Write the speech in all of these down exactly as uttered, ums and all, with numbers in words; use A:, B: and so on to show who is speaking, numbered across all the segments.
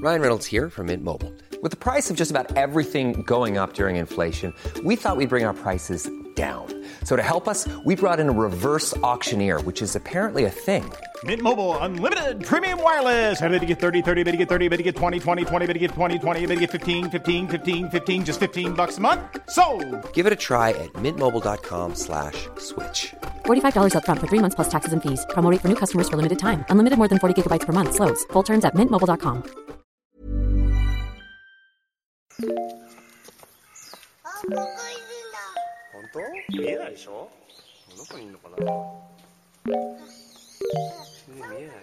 A: Ryan Reynolds here from Mint Mobile. With the price of just about everything going up during inflation, we thought we'd bring our prices down. So to help us, we brought in a reverse auctioneer, which is apparently a thing.
B: Mint Mobile Unlimited Premium Wireless. How to get thirty, thirty, how to get thirty, how to get twenty, twenty, twenty, how to get twenty, twenty, how to get fifteen, fifteen, fifteen, fifteen, just fifteen bucks a month? Sold!
A: Give it a try at mintmobile.com slash switch.
C: forty-five dollars up front for three months plus taxes and fees. Promo rate for new customers for limited time. Unlimited more than forty gigabytes per month. Slows full terms at mint mobile dot com.
D: 本当？見えないでしょ？どこにいるのかな？見えないよ。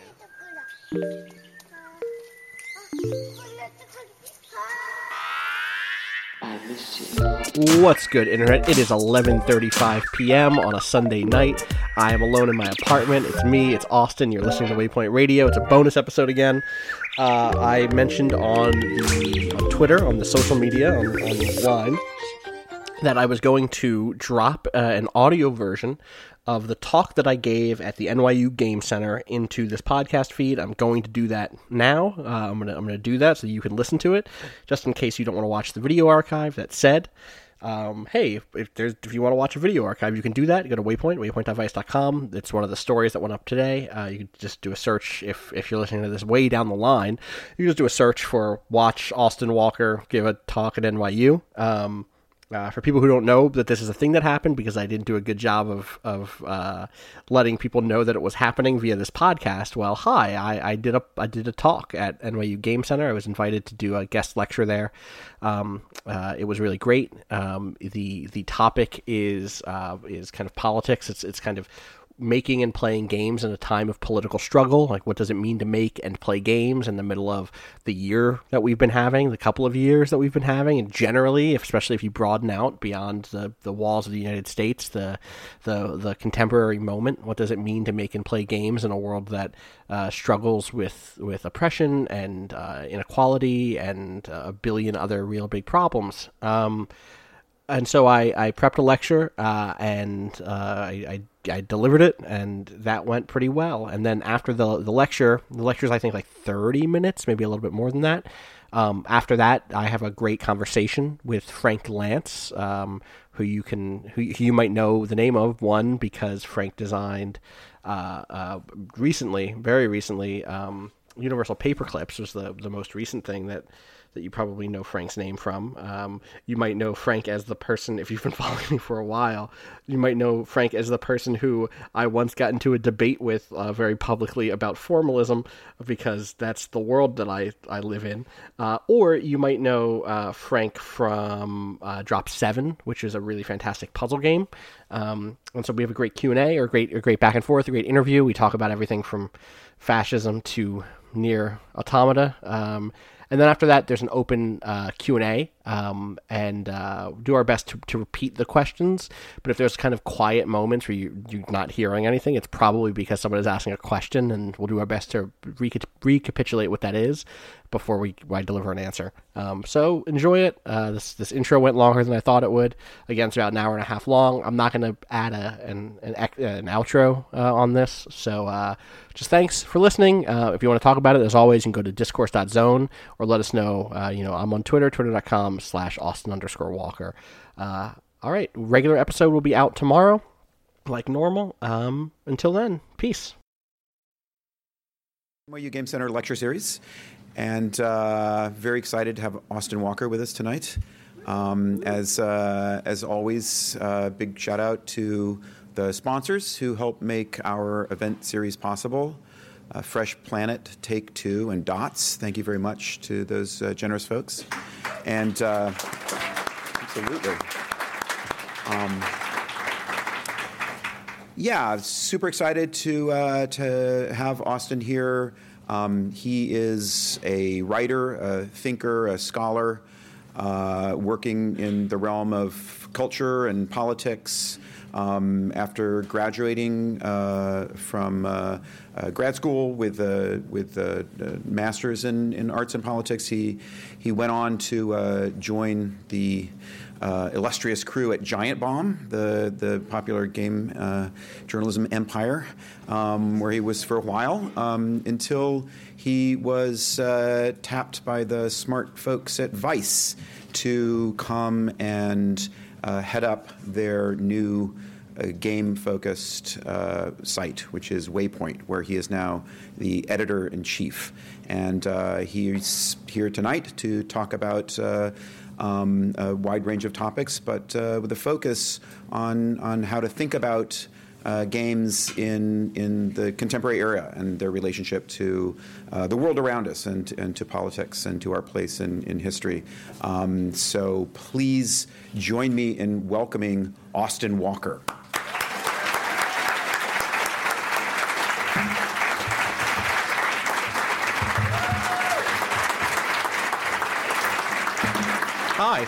E: What's good, Internet? It is eleven thirty-five p.m. on a Sunday night. I am alone in my apartment. It's me, it's Austin. You're listening to Waypoint Radio. It's a bonus episode again. Uh, I mentioned on the on Twitter, on the social media, on, online, that I was going to drop uh, an audio version of the talk that I gave at the N Y U Game Center into this podcast feed. I'm going to do that now. Uh, I'm gonna I'm gonna do that so you can listen to it, just in case you don't want to watch the video archive. That said, um, hey, if there's if you want to watch a video archive, you can do that. You go to Waypoint, waypoint dot vice dot com. It's one of the stories that went up today. Uh, you can just do a search if if you're listening to this way down the line. You just do a search for watch Austin Walker give a talk at N Y U. Um, Uh, for people who don't know that this is a thing that happened, because I didn't do a good job of of uh, letting people know that it was happening via this podcast. Well, hi, I, I did a I did a talk at N Y U Game Center. I was invited to do a guest lecture there. Um, uh, it was really great. Um, the the topic is uh, is kind of politics. It's it's kind of making and playing games in a time of political struggle. Like, what does it mean to make and play games in the middle of the year that we've been having, the couple of years that we've been having, and generally, especially if you broaden out beyond the, the walls of the United States, the, the the contemporary moment. What does it mean to make and play games in a world that uh, struggles with with oppression and uh, inequality and uh, a billion other real big problems? Um, and so I, I prepped a lecture, uh, and uh, I, I I delivered it, and that went pretty well. And then after the the lecture, the lecture's I think like thirty minutes, maybe a little bit more than that. Um, after that, I have a great conversation with Frank Lance, um, who you can who, who you might know the name of. One, because Frank designed uh, uh, recently, very recently, um, Universal Paperclips was the the most recent thing that. that you probably know Frank's name from. Um, you might know Frank as the person, if you've been following me for a while, you might know Frank as the person who I once got into a debate with uh, very publicly about formalism, because that's the world that I, I live in. Uh, or you might know uh, Frank from uh, Drop seven, which is a really fantastic puzzle game. Um, and so we have a great Q and A, or a great, a great back and forth, a great interview. We talk about everything from fascism to Nier Automata. Um, And then after that, there's an open uh, Q and A, um, and uh, do our best to, to repeat the questions. But if there's kind of quiet moments where you, you're not hearing anything, it's probably because someone is asking a question, and we'll do our best to reca- recapitulate what that is before we I deliver an answer. Um, so enjoy it. Uh, this this intro went longer than I thought it would. Again, it's about an hour and a half long. I'm not going to add a an an, an outro uh, on this. So uh, just thanks for listening. Uh, if you want to talk about it, as always, you can go to discourse dot zone or let us know. Uh, you know, I'm on Twitter, twitter dot com slash Austin underscore Walker. Uh, all right, regular episode will be out tomorrow, like normal. Um, until then, peace.
F: N Y U Game Center lecture series. And uh, very excited to have Austin Walker with us tonight. Um, as uh, as always, uh, big shout out to the sponsors who help make our event series possible. Uh, Fresh Planet, Take Two, and Dots. Thank you very much to those uh, generous folks. And uh, absolutely. Um, yeah, super excited to uh, to have Austin here. Um, he is a writer, a thinker, a scholar, uh, working in the realm of culture and politics, Um, after graduating uh, from uh, uh, grad school with uh, with uh, uh, masters in, in arts and politics, he he went on to uh, join the uh, illustrious crew at Giant Bomb, the the popular game uh, journalism empire, um, where he was for a while um, until he was uh, tapped by the smart folks at Vice to come and uh, head up their new uh, game-focused uh, site, which is Waypoint, where he is now the editor-in-chief. And uh, he's here tonight to talk about uh, um, a wide range of topics, but uh, with a focus on, on how to think about Uh, games in in the contemporary era and their relationship to uh, the world around us and and to politics and to our place in, in history. Um, so please join me in welcoming Austin Walker.
E: Hi.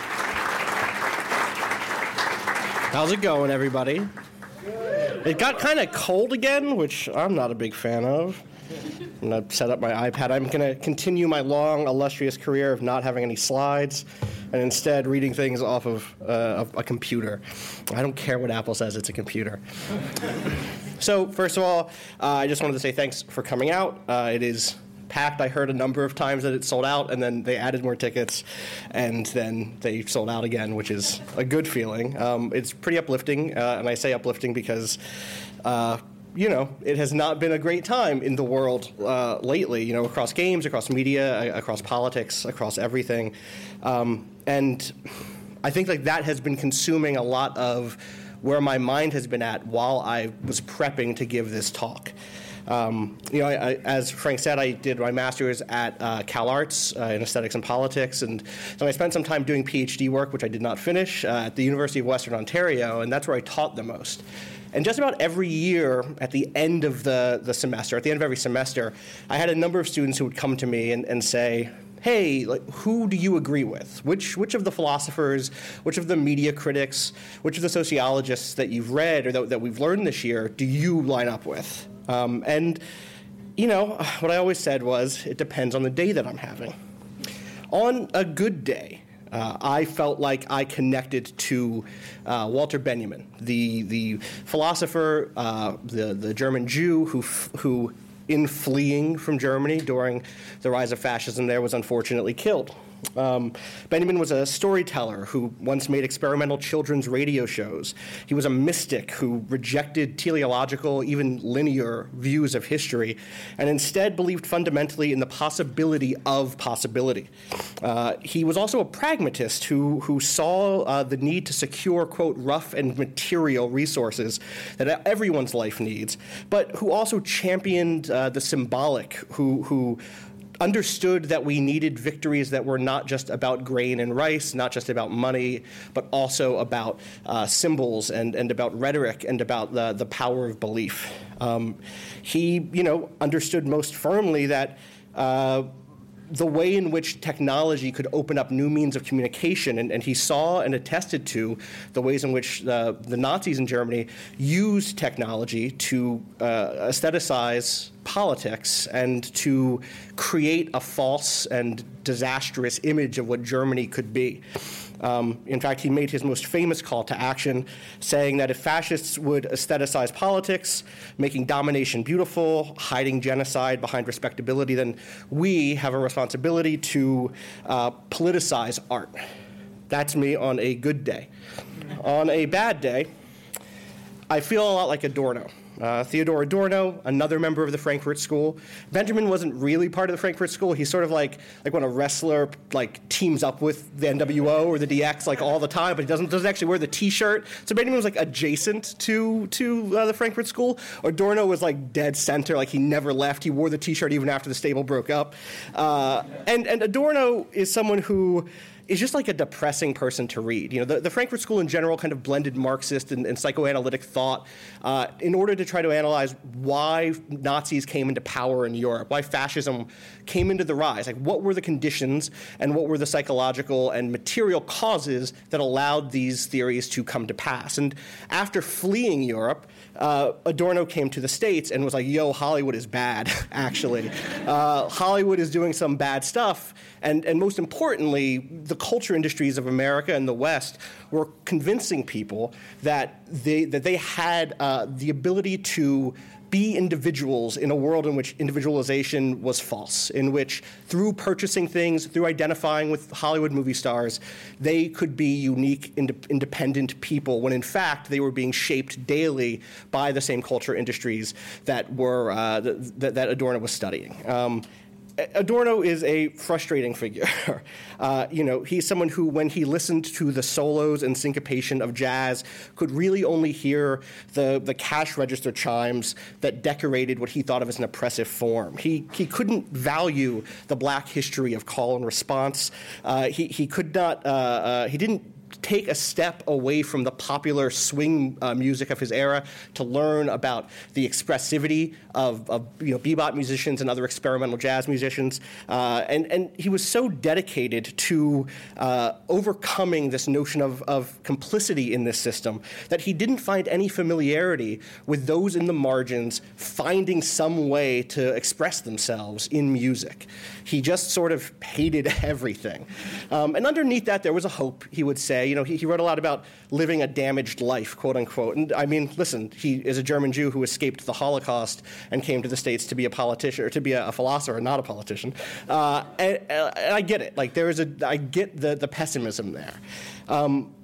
E: How's it going, everybody? It got kind of cold again, which I'm not a big fan of. I'm going to set up my iPad. I'm going to continue my long, illustrious career of not having any slides and instead reading things off of, uh, of a computer. I don't care what Apple says, it's a computer. So, first of all, uh, I just wanted to say thanks for coming out. Uh, it is packed. I heard a number of times that it sold out, and then they added more tickets, and then they sold out again, which is a good feeling. Um, it's pretty uplifting, uh, and I say uplifting because, uh, you know, it has not been a great time in the world uh, lately, you know, across games, across media, across politics, across everything. Um, and I think like that has been consuming a lot of where my mind has been at while I was prepping to give this talk. Um, you know, I, I, as Frank said, I did my master's at uh, CalArts uh, in aesthetics and politics, and then I spent some time doing PhD work, which I did not finish, uh, at the University of Western Ontario, and that's where I taught the most. And just about every year, at the end of the, the semester, at the end of every semester, I had a number of students who would come to me and, and say, hey, like, who do you agree with? Which which of the philosophers, which of the media critics, which of the sociologists that you've read or that, that we've learned this year do you line up with? Um, and, you know, what I always said was, it depends on the day that I'm having. On a good day, uh, I felt like I connected to uh, Walter Benjamin, the the philosopher, uh, the the German Jew who who. in fleeing from Germany during the rise of fascism there was unfortunately killed. Um, Benjamin was a storyteller who once made experimental children's radio shows. He was a mystic who rejected teleological, even linear views of history, and instead believed fundamentally in the possibility of possibility. Uh, he was also a pragmatist who, who saw uh, the need to secure, quote, rough and material resources that everyone's life needs, but who also championed uh, the symbolic, who who understood that we needed victories that were not just about grain and rice, not just about money, but also about uh, symbols and, and about rhetoric and about the, the power of belief. Um, he, you know, understood most firmly that uh, the way in which technology could open up new means of communication, and, and he saw and attested to the ways in which uh, the Nazis in Germany used technology to uh, aestheticize politics and to create a false and disastrous image of what Germany could be. Um, in fact, he made his most famous call to action, saying that if fascists would aestheticize politics, making domination beautiful, hiding genocide behind respectability, then we have a responsibility to uh, politicize art. That's me on a good day. On a bad day, I feel a lot like Adorno. Uh, Theodor Adorno, another member of the Frankfurt School. Benjamin wasn't really part of the Frankfurt School. He's sort of like like when a wrestler like teams up with the N W O or the D X like all the time, but he doesn't doesn't actually wear the T-shirt. So Benjamin was like adjacent to to uh, the Frankfurt School. Adorno was like dead center, like he never left. He wore the T-shirt even after the stable broke up. Uh, and and Adorno is someone who, is just like a depressing person to read. You know, the, the Frankfurt School in general kind of blended Marxist and, and psychoanalytic thought uh, in order to try to analyze why Nazis came into power in Europe, why fascism came into the rise. Like, what were the conditions and what were the psychological and material causes that allowed these theories to come to pass? And after fleeing Europe, uh, Adorno came to the States and was like, yo, Hollywood is bad, actually. Uh, Hollywood is doing some bad stuff. And, and most importantly, the culture industries of America and the West were convincing people that they, that they had uh, the ability to be individuals in a world in which individualization was false, in which through purchasing things, through identifying with Hollywood movie stars, they could be unique, ind- independent people, when in fact they were being shaped daily by the same culture industries that were uh, th- th- that Adorno was studying. Um, Adorno is a frustrating figure. uh, you know, he's someone who, when he listened to the solos and syncopation of jazz, could really only hear the, the cash register chimes that decorated what he thought of as an oppressive form. He he couldn't value the black history of call and response. Uh, he he could not. Uh, uh, he didn't take a step away from the popular swing uh, music of his era to learn about the expressivity of, of you know, bebop musicians and other experimental jazz musicians. Uh, and, and he was so dedicated to uh, overcoming this notion of, of complicity in this system that he didn't find any familiarity with those in the margins finding some way to express themselves in music. He just sort of hated everything. Um, and underneath that, there was a hope, he would say. You know, he, he wrote a lot about living a damaged life, quote unquote. And I mean, listen, he is a German Jew who escaped the Holocaust and came to the States to be a politician, or to be a, a philosopher, not a politician. Uh, and, and I get it. Like, there is a, I get the, the pessimism there. Um,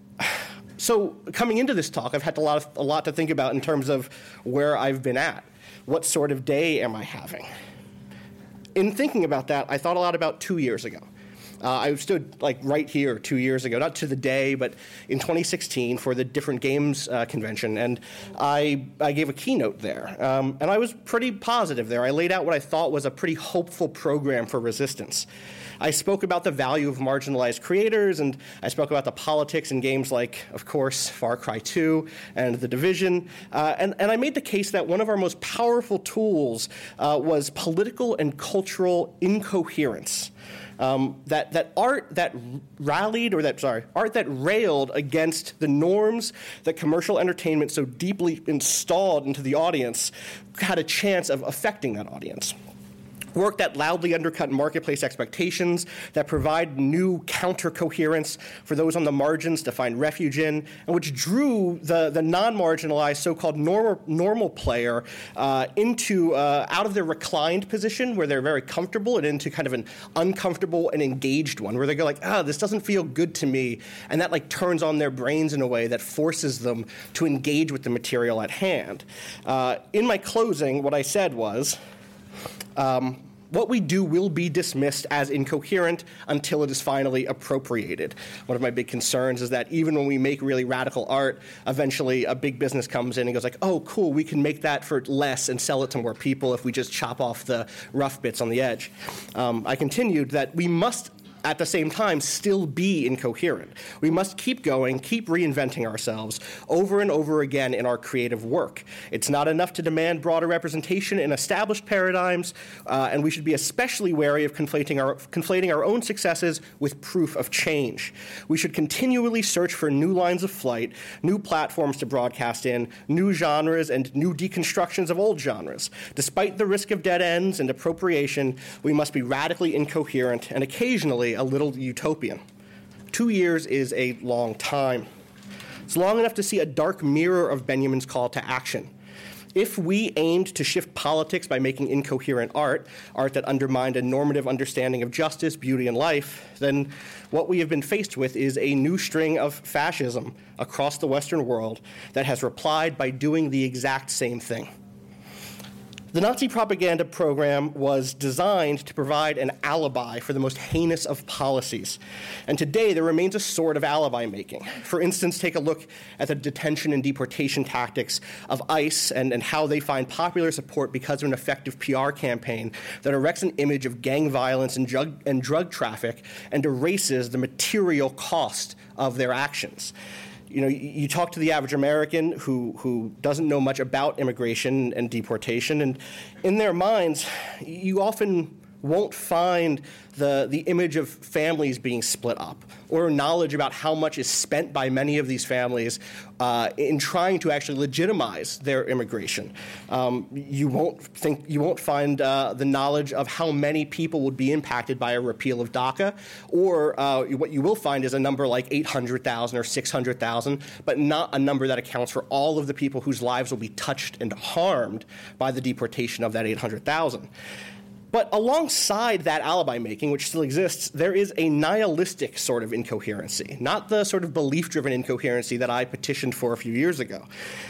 E: so coming into this talk, I've had a lot, of, a lot to think about in terms of where I've been at. What sort of day am I having? In thinking about that, I thought a lot about two years ago. Uh, I stood like right here two years ago, not to the day, but in twenty sixteen for the Different Games uh, convention, and I I gave a keynote there, um, and I was pretty positive there. I laid out what I thought was a pretty hopeful program for resistance. I spoke about the value of marginalized creators, and I spoke about the politics in games like, of course, Far Cry two and The Division, uh, and, and I made the case that one of our most powerful tools uh, was political and cultural incoherence. Um, that, that art that rallied, or that, sorry, art that railed against the norms that commercial entertainment so deeply installed into the audience had a chance of affecting that audience. Work that loudly undercut marketplace expectations, that provide new counter-coherence for those on the margins to find refuge in, and which drew the, the non-marginalized so-called normal, normal player uh, into uh, out of their reclined position, where they're very comfortable, and into kind of an uncomfortable and engaged one, where they go like, ah, this doesn't feel good to me, and that like turns on their brains in a way that forces them to engage with the material at hand. Uh, in my closing, what I said was, Um, what we do will be dismissed as incoherent until it is finally appropriated. One of my big concerns is that even when we make really radical art, eventually a big business comes in and goes like, oh, cool, we can make that for less and sell it to more people if we just chop off the rough bits on the edge. Um, I continued that we must at the same time still be incoherent. We must keep going, keep reinventing ourselves over and over again in our creative work. It's not enough to demand broader representation in established paradigms, uh, and we should be especially wary of conflating our, conflating our own successes with proof of change. We should continually search for new lines of flight, new platforms to broadcast in, new genres, and new deconstructions of old genres. Despite the risk of dead ends and appropriation, we must be radically incoherent and occasionally a little utopian. Two years is a long time. It's long enough to see a dark mirror of Benjamin's call to action. If we aimed to shift politics by making incoherent art, art that undermined a normative understanding of justice, beauty, and life, then what we have been faced with is a new string of fascism across the Western world that has replied by doing the exact same thing. The Nazi propaganda program was designed to provide an alibi for the most heinous of policies. And today, there remains a sort of alibi making. For instance, take a look at the detention and deportation tactics of ICE and, and how they find popular support because of an effective P R campaign that erects an image of gang violence and drug, and drug traffic and erases the material cost of their actions. You know, you talk to the average American who, who doesn't know much about immigration and deportation, and in their minds, you often won't find the, the image of families being split up or knowledge about how much is spent by many of these families uh, in trying to actually legitimize their immigration. Um, you won't think you won't find uh, the knowledge of how many people would be impacted by a repeal of DACA, or uh, what you will find is a number like eight hundred thousand or six hundred thousand, but not a number that accounts for all of the people whose lives will be touched and harmed by the deportation of that eight hundred thousand. But alongside that alibi making, which still exists, there is a nihilistic sort of incoherency, not the sort of belief-driven incoherency that I petitioned for a few years ago.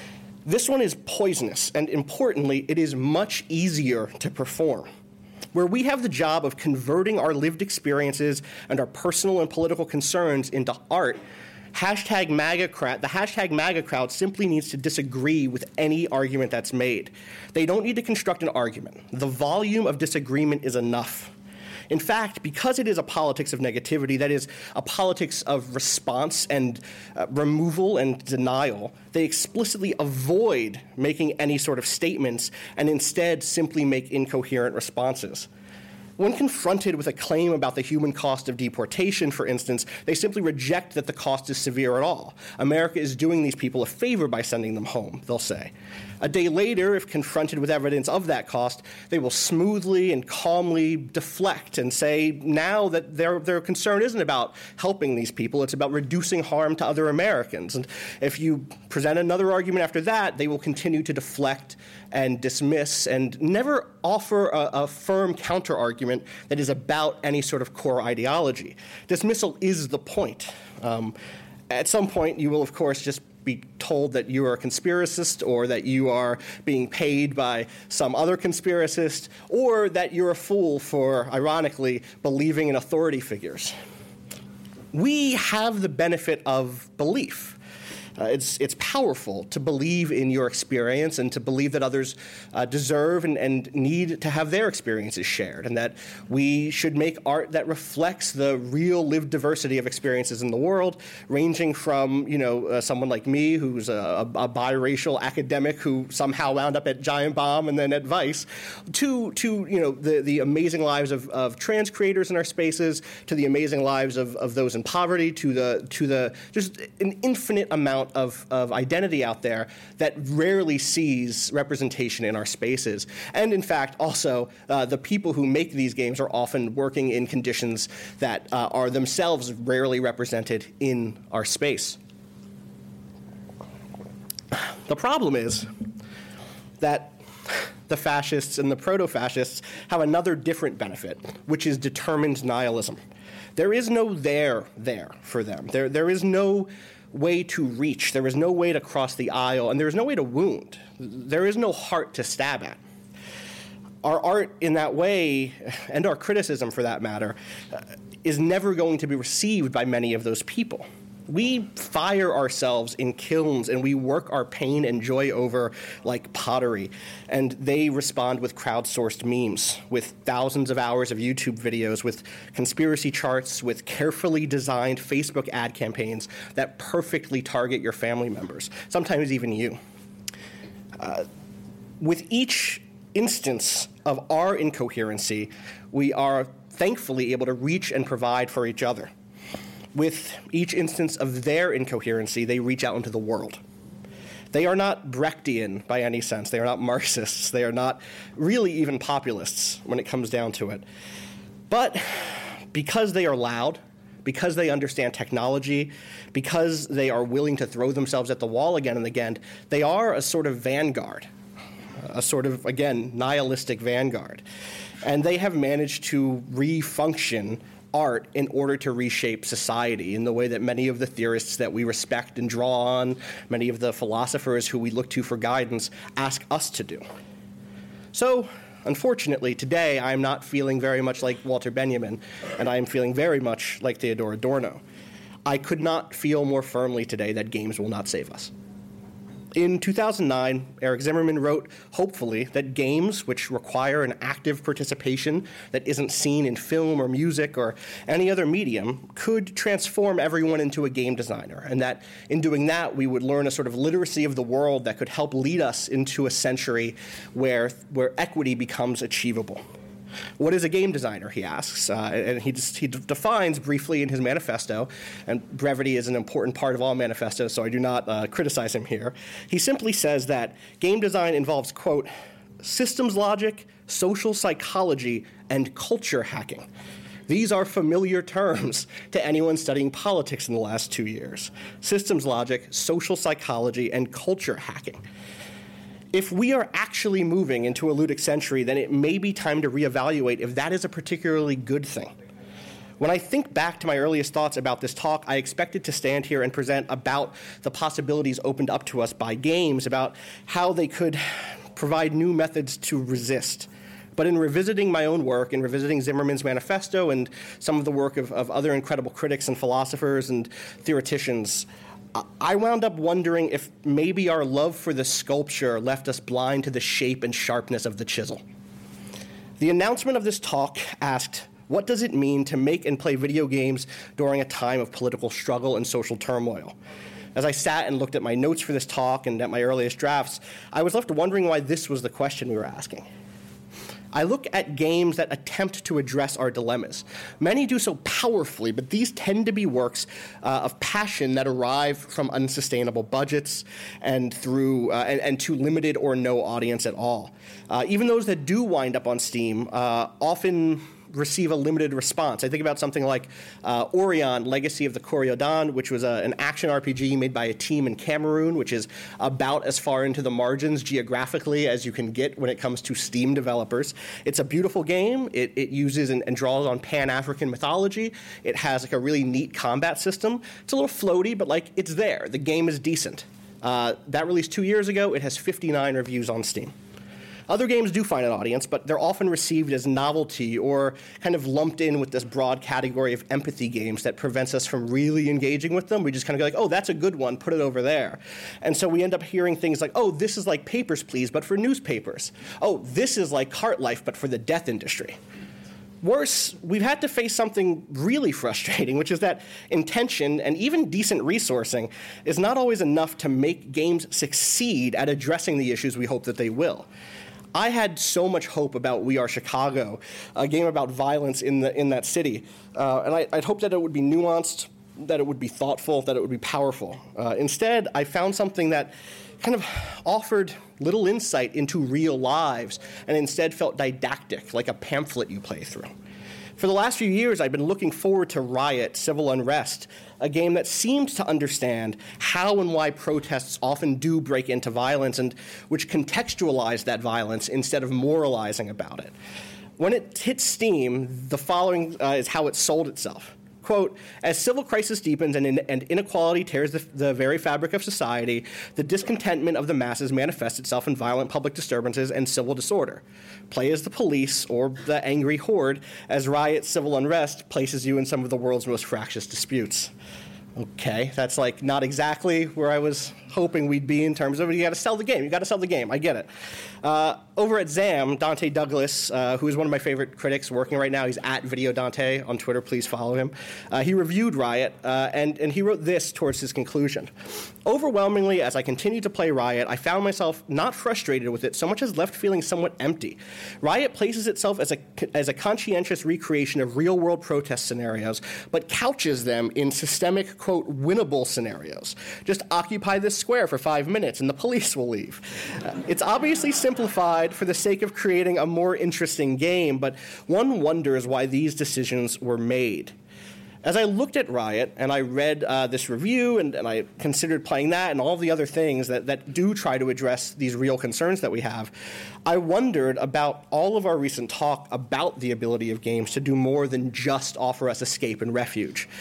E: This one is poisonous, and importantly, it is much easier to perform. Where we have the job of converting our lived experiences and our personal and political concerns into art, Hashtag MAGA crowd, the hashtag MAGA crowd simply needs to disagree with any argument that's made. They don't need to construct an argument. The volume of disagreement is enough. In fact, because it is a politics of negativity, that is, a politics of response and uh, removal and denial, they explicitly avoid making any sort of statements and instead simply make incoherent responses. When confronted with a claim about the human cost of deportation, for instance, they simply reject that the cost is severe at all. America is doing these people a favor by sending them home, they'll say. A day later, if confronted with evidence of that cost, they will smoothly and calmly deflect and say now that their, their concern isn't about helping these people, it's about reducing harm to other Americans. And if you present another argument after that, they will continue to deflect and dismiss and never offer a, a firm counter-argument that is about any sort of core ideology. Dismissal is the point. Um, at some point, you will, of course, just be told that you are a conspiracist or that you are being paid by some other conspiracist or that you're a fool for, ironically, believing in authority figures. We have the benefit of belief. Uh, it's, it's powerful to believe in your experience and to believe that others uh, deserve and, and need to have their experiences shared, and that we should make art that reflects the real lived diversity of experiences in the world, ranging from, you know, uh, someone like me who's a, a, a biracial academic who somehow wound up at Giant Bomb and then at Vice, to, to you know, the, the amazing lives of, of trans creators in our spaces, to the amazing lives of, of those in poverty, to the, to the just an infinite amount Of, of identity out there that rarely sees representation in our spaces. And in fact, also, uh, the people who make these games are often working in conditions that uh, are themselves rarely represented in our space. The problem is that the fascists and the proto-fascists have another different benefit, which is determined nihilism. There is no there there for them. There, there is no way to reach. There is no way to cross the aisle, and there is no way to wound. There is no heart to stab at. Our art in that way, and our criticism for that matter, uh, is never going to be received by many of those people. We fire ourselves in kilns and we work our pain and joy over like pottery, and they respond with crowdsourced memes, with thousands of hours of YouTube videos, with conspiracy charts, with carefully designed Facebook ad campaigns that perfectly target your family members, sometimes even you. Uh, with each instance of our incoherency, we are thankfully able to reach and provide for each other. With each instance of their incoherency, they reach out into the world. They are not Brechtian by any sense. They are not Marxists. They are not really even populists when it comes down to it. But because they are loud, because they understand technology, because they are willing to throw themselves at the wall again and again, they are a sort of vanguard, a sort of, again, nihilistic vanguard. And they have managed to re-function art in order to reshape society in the way that many of the theorists that we respect and draw on, many of the philosophers who we look to for guidance, ask us to do. So, unfortunately, today I am not feeling very much like Walter Benjamin, and I am feeling very much like Theodor Adorno. I could not feel more firmly today that games will not save us. In two thousand nine, Eric Zimmerman wrote, hopefully, that games which require an active participation that isn't seen in film or music or any other medium could transform everyone into a game designer, and that in doing that, we would learn a sort of literacy of the world that could help lead us into a century where, where equity becomes achievable. What is a game designer, he asks, uh, and he, just, he d- defines briefly in his manifesto, and brevity is an important part of all manifestos, so I do not uh, criticize him here. He simply says that game design involves, quote, systems logic, social psychology, and culture hacking. These are familiar terms to anyone studying politics in the last two years. Systems logic, social psychology, and culture hacking. If we are actually moving into a ludic century, then it may be time to reevaluate if that is a particularly good thing. When I think back to my earliest thoughts about this talk, I expected to stand here and present about the possibilities opened up to us by games, about how they could provide new methods to resist. But in revisiting my own work, in revisiting Zimmerman's manifesto and some of the work of, of other incredible critics and philosophers and theoreticians, I wound up wondering if maybe our love for the sculpture left us blind to the shape and sharpness of the chisel. The announcement of this talk asked, what does it mean to make and play video games during a time of political struggle and social turmoil? As I sat and looked at my notes for this talk and at my earliest drafts, I was left wondering why this was the question we were asking. I look at games that attempt to address our dilemmas. Many do so powerfully, but these tend to be works uh, of passion that arrive from unsustainable budgets and through uh, and, and to limited or no audience at all. Uh, even those that do wind up on Steam uh, often receive a limited response. I think about something like uh, Orion, Legacy of the Coriodan, which was a, an action R P G made by a team in Cameroon, which is about as far into the margins geographically as you can get when it comes to Steam developers. It's a beautiful game. It, it uses and, and draws on Pan-African mythology. It has like a really neat combat system. It's a little floaty, but like it's there. The game is decent. Uh, that released two years ago. It has fifty-nine reviews on Steam. Other games do find an audience, but they're often received as novelty or kind of lumped in with this broad category of empathy games that prevents us from really engaging with them. We just kind of go like, oh, that's a good one, put it over there. And so we end up hearing things like, oh, this is like Papers, Please, but for newspapers. Oh, this is like Cart Life, but for the death industry. Worse, we've had to face something really frustrating, which is that intention and even decent resourcing is not always enough to make games succeed at addressing the issues we hope that they will. I had so much hope about We Are Chicago, a game about violence in the in that city, uh, and I, I'd hoped that it would be nuanced, that it would be thoughtful, that it would be powerful. Uh, instead, I found something that kind of offered little insight into real lives and instead felt didactic, like a pamphlet you play through. For the last few years, I've been looking forward to Riot, Civil Unrest, a game that seems to understand how and why protests often do break into violence and which contextualize that violence instead of moralizing about it. When it hit Steam, the following uh, is how it sold itself. Quote, as civil crisis deepens and, in, and inequality tears the, the very fabric of society, the discontentment of the masses manifests itself in violent public disturbances and civil disorder. Play as the police or the angry horde as Riot, Civil Unrest places you in some of the world's most fractious disputes. Okay, that's like not exactly where I was hoping we'd be in terms of you got to sell the game. You got to sell the game. I get it. Uh, over at ZAM, Dante Douglas, uh, who is one of my favorite critics working right now, he's at Video Dante on Twitter. Please follow him. Uh, he reviewed Riot, uh, and, and he wrote this towards his conclusion. Overwhelmingly, as I continued to play Riot, I found myself not frustrated with it so much as left feeling somewhat empty. Riot places itself as a, as a conscientious recreation of real-world protest scenarios, but couches them in systemic, quote, winnable scenarios. Just occupy this square for five minutes and the police will leave. Uh, it's obviously simplified for the sake of creating a more interesting game, but one wonders why these decisions were made. As I looked at Riot and I read uh, this review and, and I considered playing that and all the other things that, that do try to address these real concerns that we have, I wondered about all of our recent talk about the ability of games to do more than just offer us escape and refuge.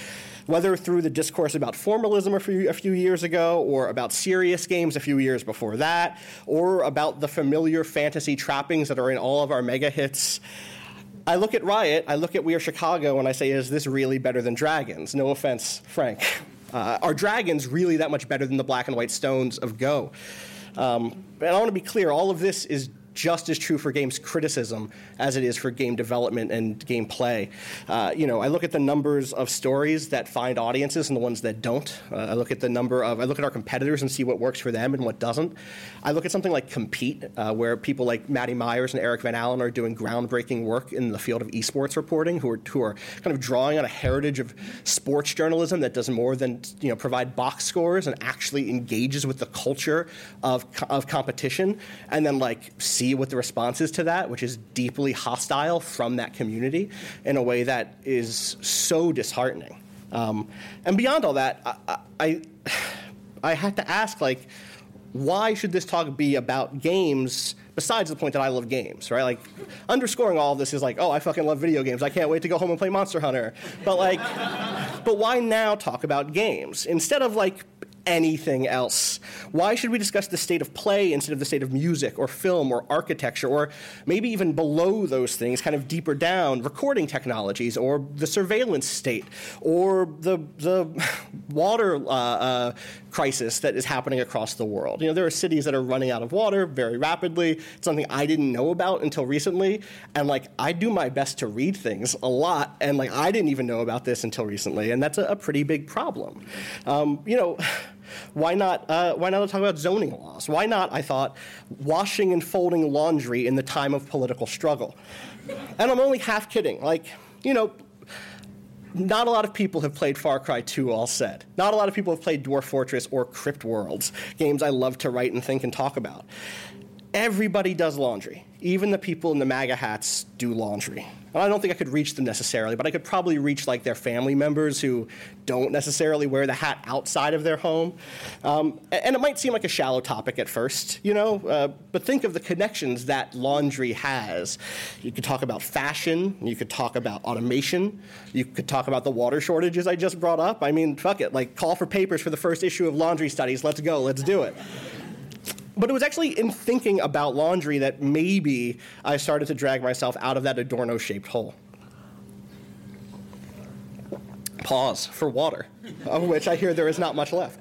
E: Whether through the discourse about formalism a few, a few years ago, or about serious games a few years before that, or about the familiar fantasy trappings that are in all of our mega hits, I look at Riot, I look at We Are Chicago, and I say, is this really better than Dragons? No offense, Frank. Uh, are Dragons really that much better than the Black and White Stones of Go? Um, and I want to be clear, all of this is just as true for games criticism as it is for game development and gameplay. Uh, you know, I look at the numbers of stories that find audiences and the ones that don't. Uh, I look at the number of, I look at our competitors and see what works for them and what doesn't. I look at something like Compete, uh, where people like Matty Myers and Eric Van Allen are doing groundbreaking work in the field of esports reporting, who are, who are kind of drawing on a heritage of sports journalism that does more than, you know, provide box scores and actually engages with the culture of, of competition, and then like see what the response is to that, which is deeply hostile from that community in a way that is so disheartening. Um, and beyond all that, I, I, I had to ask, like, why should this talk be about games besides the point that I love games, right? Like, underscoring all of this is like, oh, I fucking love video games. I can't wait to go home and play Monster Hunter. But like, but why now talk about games instead of like anything else? Why should we discuss the state of play instead of the state of music or film or architecture, or maybe even below those things, kind of deeper down, recording technologies or the surveillance state or the the water uh, uh, crisis that is happening across the world? You know, there are cities that are running out of water very rapidly. It's something I didn't know about until recently, and like I do my best to read things a lot, and like I didn't even know about this until recently, and that's a, a pretty big problem. Um, you know. Why not, uh, why not talk about zoning laws? Why not, I thought, washing and folding laundry in the time of political struggle? And I'm only half kidding. Like, you know, not a lot of people have played Far Cry two, all said. Not a lot of people have played Dwarf Fortress or Crypt Worlds, games I love to write and think and talk about. Everybody does laundry. Even the people in the MAGA hats do laundry. And I don't think I could reach them necessarily, but I could probably reach like their family members who don't necessarily wear the hat outside of their home. Um, and it might seem like a shallow topic at first, you know, uh, but think of the connections that laundry has. You could talk about fashion. You could talk about automation. You could talk about the water shortages I just brought up. I mean, fuck it. Like, call for papers for the first issue of Laundry Studies. Let's go. Let's do it. But it was actually in thinking about laundry that maybe I started to drag myself out of that Adorno-shaped hole. Pause for water, of which I hear there is not much left.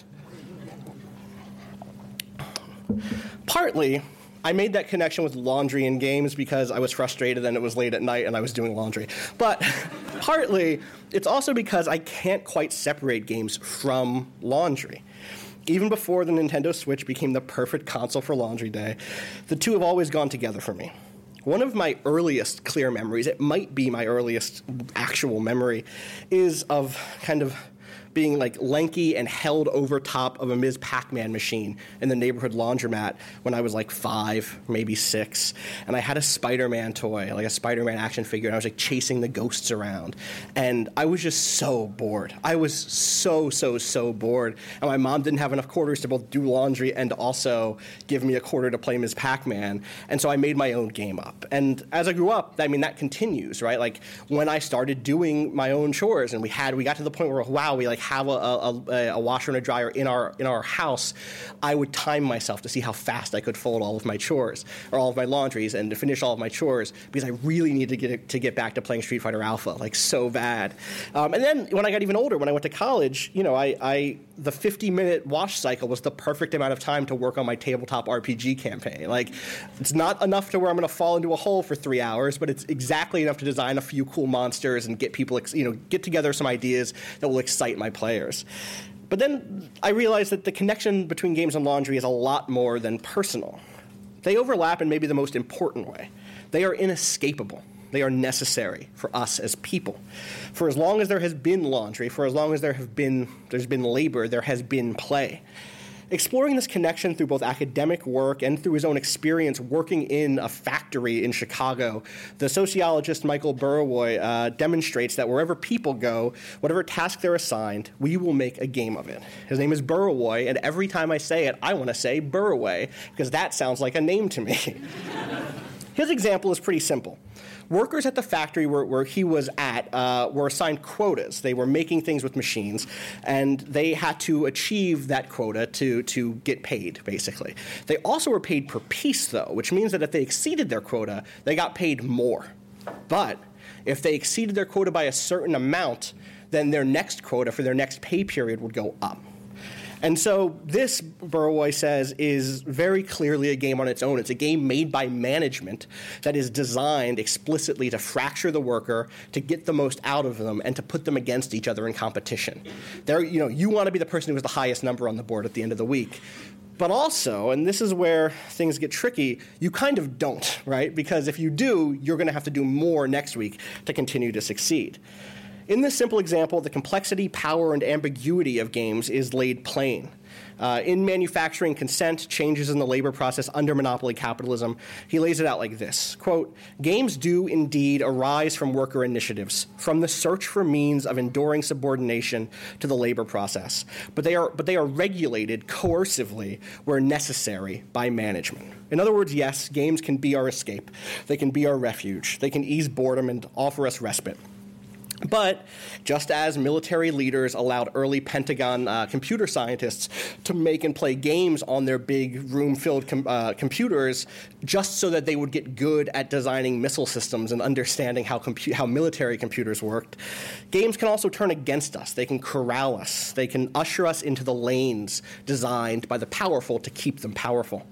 E: Partly, I made that connection with laundry in games because I was frustrated and it was late at night and I was doing laundry. But partly, it's also because I can't quite separate games from laundry. Even before the Nintendo Switch became the perfect console for laundry day, the two have always gone together for me. One of my earliest clear memories, it might be my earliest actual memory, is of kind of being like lanky and held over top of a Miz Pac-Man machine in the neighborhood laundromat when I was like five, maybe six. And I had a Spider-Man toy, like a Spider-Man action figure, and I was like chasing the ghosts around. And I was just so bored. I was so, so, so bored. And my mom didn't have enough quarters to both do laundry and also give me a quarter to play Miz Pac-Man. And so I made my own game up. And as I grew up, I mean, that continues, right? Like when I started doing my own chores and we had, we got to the point where, wow, we like have a, a, a washer and a dryer in our in our house, I would time myself to see how fast I could fold all of my chores or all of my laundries and to finish all of my chores because I really needed to get to get back to playing Street Fighter Alpha, like so bad. Um, and then when I got even older, when I went to college, you know, I, I the fifty minute wash cycle was the perfect amount of time to work on my tabletop R P G campaign. Like, it's not enough to where I'm going to fall into a hole for three hours, but it's exactly enough to design a few cool monsters and get people, you know, get together some ideas that will excite my players. But then I realized that the connection between games and laundry is a lot more than personal. They overlap in maybe the most important way. They are inescapable. They are necessary for us as people. For as long as there has been laundry, for as long as there have been there's been labor, there has been play. Exploring this connection through both academic work and through his own experience working in a factory in Chicago, the sociologist Michael Burawoy uh, demonstrates that wherever people go, whatever task they're assigned, we will make a game of it. His name is Burawoy, and every time I say it, I want to say Burawoy, because that sounds like a name to me. His example is pretty simple. Workers at the factory where, where he was at uh, were assigned quotas. They were making things with machines, and they had to achieve that quota to, to get paid, basically. They also were paid per piece, though, which means that if they exceeded their quota, they got paid more. But if they exceeded their quota by a certain amount, then their next quota for their next pay period would go up. And so this, Burrowoy says, is very clearly a game on its own. It's a game made by management that is designed explicitly to fracture the worker, to get the most out of them, and to put them against each other in competition. There, you know, you want to be the person who has the highest number on the board at the end of the week. But also, and this is where things get tricky, you kind of don't, right? Because if you do, you're going to have to do more next week to continue to succeed. In this simple example, the complexity, power, and ambiguity of games is laid plain. Uh, in Manufacturing Consent, Changes in the Labor Process Under Monopoly Capitalism, he lays it out like this, quote, "Games do indeed arise from worker initiatives, from the search for means of enduring subordination to the labor process, but they are, but they are regulated coercively where necessary by management." In other words, yes, games can be our escape. They can be our refuge. They can ease boredom and offer us respite. But just as military leaders allowed early Pentagon uh, computer scientists to make and play games on their big room-filled com- uh, computers just so that they would get good at designing missile systems and understanding how, compu- how military computers worked, games can also turn against us. They can corral us. They can usher us into the lanes designed by the powerful to keep them powerful.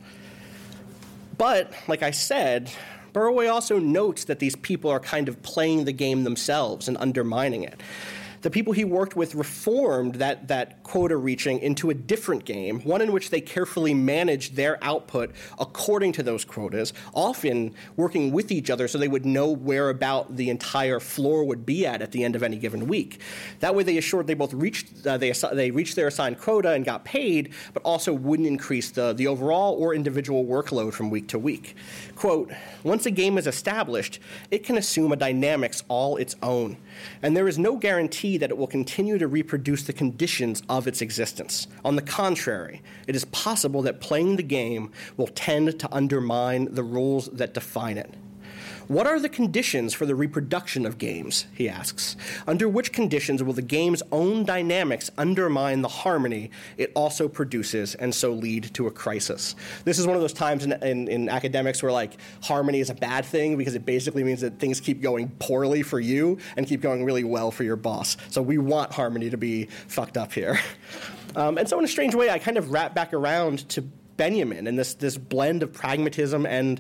E: But, like I said, Burrowoy also notes that these people are kind of playing the game themselves and undermining it. The people he worked with reformed that, that quota reaching into a different game, one in which they carefully managed their output according to those quotas, often working with each other so they would know where about the entire floor would be at at the end of any given week. That way they assured they both reached uh, they, they reached their assigned quota and got paid, but also wouldn't increase the, the overall or individual workload from week to week. Quote, "Once a game is established, it can assume a dynamics all its own, and there is no guarantee that it will continue to reproduce the conditions of its existence. On the contrary, it is possible that playing the game will tend to undermine the rules that define it. What are the conditions for the reproduction of games?" he asks. "Under which conditions will the game's own dynamics undermine the harmony it also produces and so lead to a crisis?" This is one of those times in, in, in academics where, like, harmony is a bad thing because it basically means that things keep going poorly for you and keep going really well for your boss. So we want harmony to be fucked up here. Um, and so in a strange way, I kind of wrap back around to Benjamin and this this blend of pragmatism and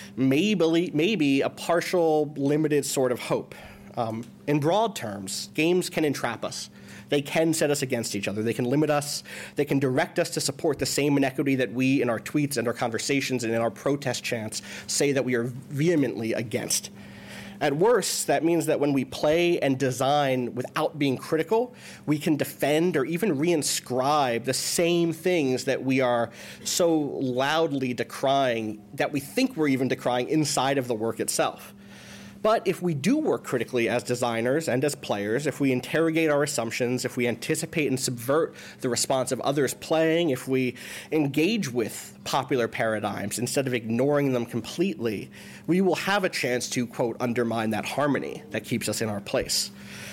E: maybe maybe a partial, limited sort of hope. Um, in broad terms, games can entrap us. They can set us against each other. They can limit us. They can direct us to support the same inequity that we, in our tweets and our conversations and in our protest chants, say that we are vehemently against. At worst, that means that when we play and design without being critical, we can defend or even reinscribe the same things that we are so loudly decrying, that we think we're even decrying inside of the work itself. But if we do work critically as designers and as players, if we interrogate our assumptions, if we anticipate and subvert the response of others playing, if we engage with popular paradigms instead of ignoring them completely, we will have a chance to, quote, undermine that harmony that keeps us in our place.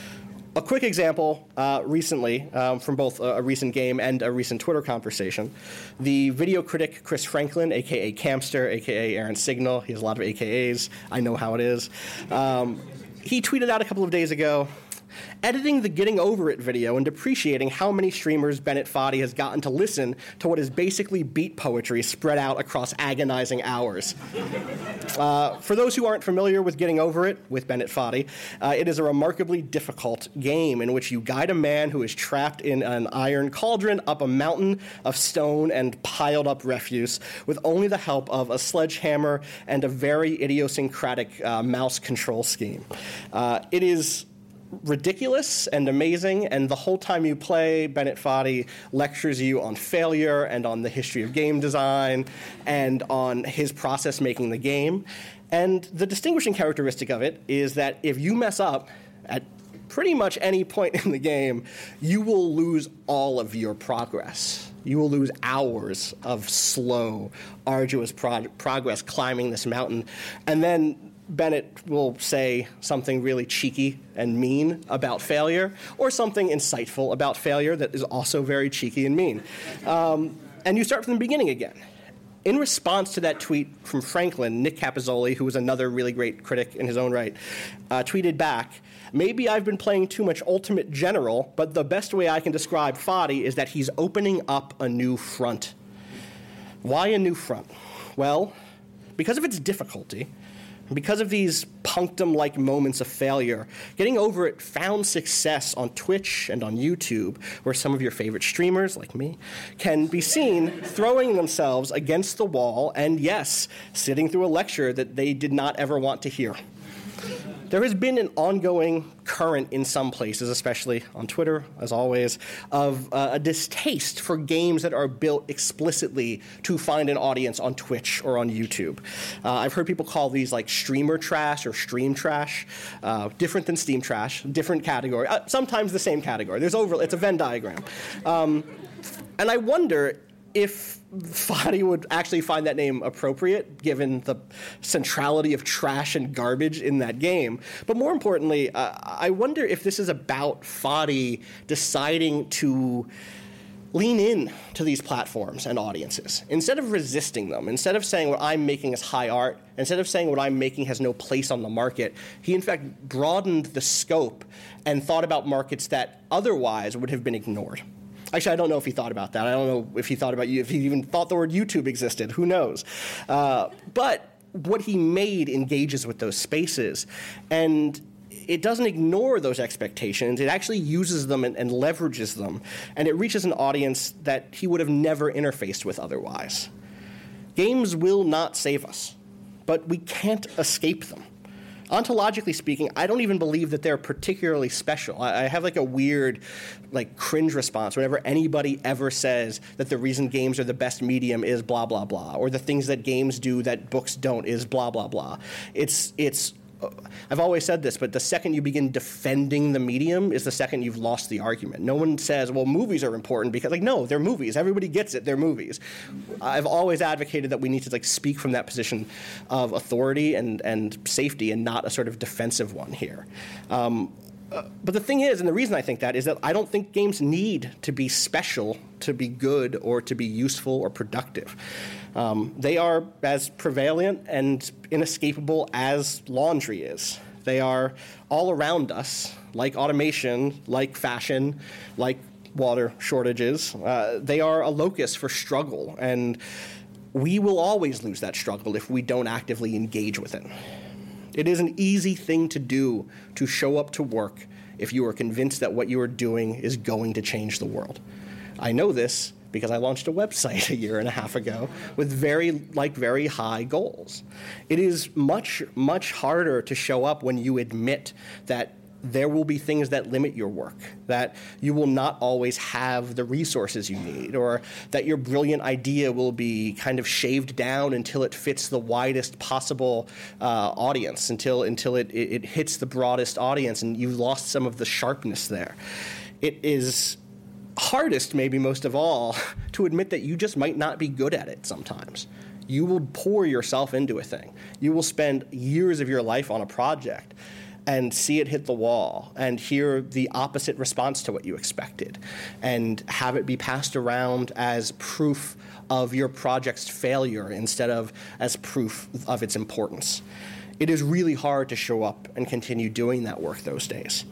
E: A quick example uh, recently um, from both a, a recent game and a recent Twitter conversation. The video critic Chris Franklin, a k a. Campster, a k a. Aaron Signal, he has a lot of A K As, I know how it is, um, he tweeted out a couple of days ago, "Editing the Getting Over It video and depreciating how many streamers Bennett Foddy has gotten to listen to what is basically beat poetry spread out across agonizing hours." Uh, for those who aren't familiar with Getting Over It with Bennett Foddy, uh, it is a remarkably difficult game in which you guide a man who is trapped in an iron cauldron up a mountain of stone and piled up refuse with only the help of a sledgehammer and a very idiosyncratic uh, mouse control scheme. Uh, it is ridiculous and amazing, and the whole time you play, Bennett Foddy lectures you on failure and on the history of game design and on his process making the game. And the distinguishing characteristic of it is that if you mess up at pretty much any point in the game, you will lose all of your progress. You will lose hours of slow, arduous pro- progress climbing this mountain. And then Bennett will say something really cheeky and mean about failure, or something insightful about failure that is also very cheeky and mean. Um, and you start from the beginning again. In response to that tweet from Franklin, Nick Capozzoli, who was another really great critic in his own right, uh, tweeted back, "Maybe I've been playing too much Ultimate General, but the best way I can describe Fadi is that he's opening up a new front." Why a new front? Well, because of its difficulty, because of these punctum-like moments of failure, getting over it found success on Twitch and on YouTube, where some of your favorite streamers, like me, can be seen throwing themselves against the wall and, yes, sitting through a lecture that they did not ever want to hear. There has been an ongoing current in some places, especially on Twitter, as always, of uh, a distaste for games that are built explicitly to find an audience on Twitch or on YouTube. Uh, I've heard people call these like streamer trash or stream trash, uh, different than Steam trash, different category, uh, sometimes the same category. There's over, it's a Venn diagram. Um, and I wonder if Fadi would actually find that name appropriate, given the centrality of trash and garbage in that game. But more importantly, uh, I wonder if this is about Fadi deciding to lean in to these platforms and audiences. Instead of resisting them, instead of saying what I'm making is high art, instead of saying what I'm making has no place on the market, he in fact broadened the scope and thought about markets that otherwise would have been ignored. Actually, I don't know if he thought about that. I don't know if he thought about you, if he even thought the word YouTube existed. Who knows? Uh, but what he made engages with those spaces, and it doesn't ignore those expectations. It actually uses them and, and leverages them, and it reaches an audience that he would have never interfaced with otherwise. Games will not save us, but we can't escape them. Ontologically speaking, I don't even believe that they're particularly special. I, I have like a weird, like cringe response whenever anybody ever says that the reason games are the best medium is blah blah blah, or the things that games do that books don't is blah blah blah. It's it's. I've always said this, but the second you begin defending the medium is the second you've lost the argument. No one says, well, movies are important because, like, no, they're movies. Everybody gets it. They're movies. I've always advocated that we need to, like, speak from that position of authority and, and safety and not a sort of defensive one here. Um, uh, but the thing is, and the reason I think that is that I don't think games need to be special to be good or to be useful or productive. Um, they are as prevalent and inescapable as laundry is. They are all around us, like automation, like fashion, like water shortages. Uh, they are a locus for struggle, and we will always lose that struggle if we don't actively engage with it. It is an easy thing to do to show up to work if you are convinced that what you are doing is going to change the world. I know this because I launched a website a year and a half ago with very, like, very high goals. It is much, much harder to show up when you admit that there will be things that limit your work, that you will not always have the resources you need, or that your brilliant idea will be kind of shaved down until it fits the widest possible uh, audience, until until it, it, it hits the broadest audience, and you've lost some of the sharpness there. It is hardest, maybe most of all, to admit that you just might not be good at it sometimes. You will pour yourself into a thing. You will spend years of your life on a project and see it hit the wall and hear the opposite response to what you expected and have it be passed around as proof of your project's failure instead of as proof of its importance. It is really hard to show up and continue doing that work those days.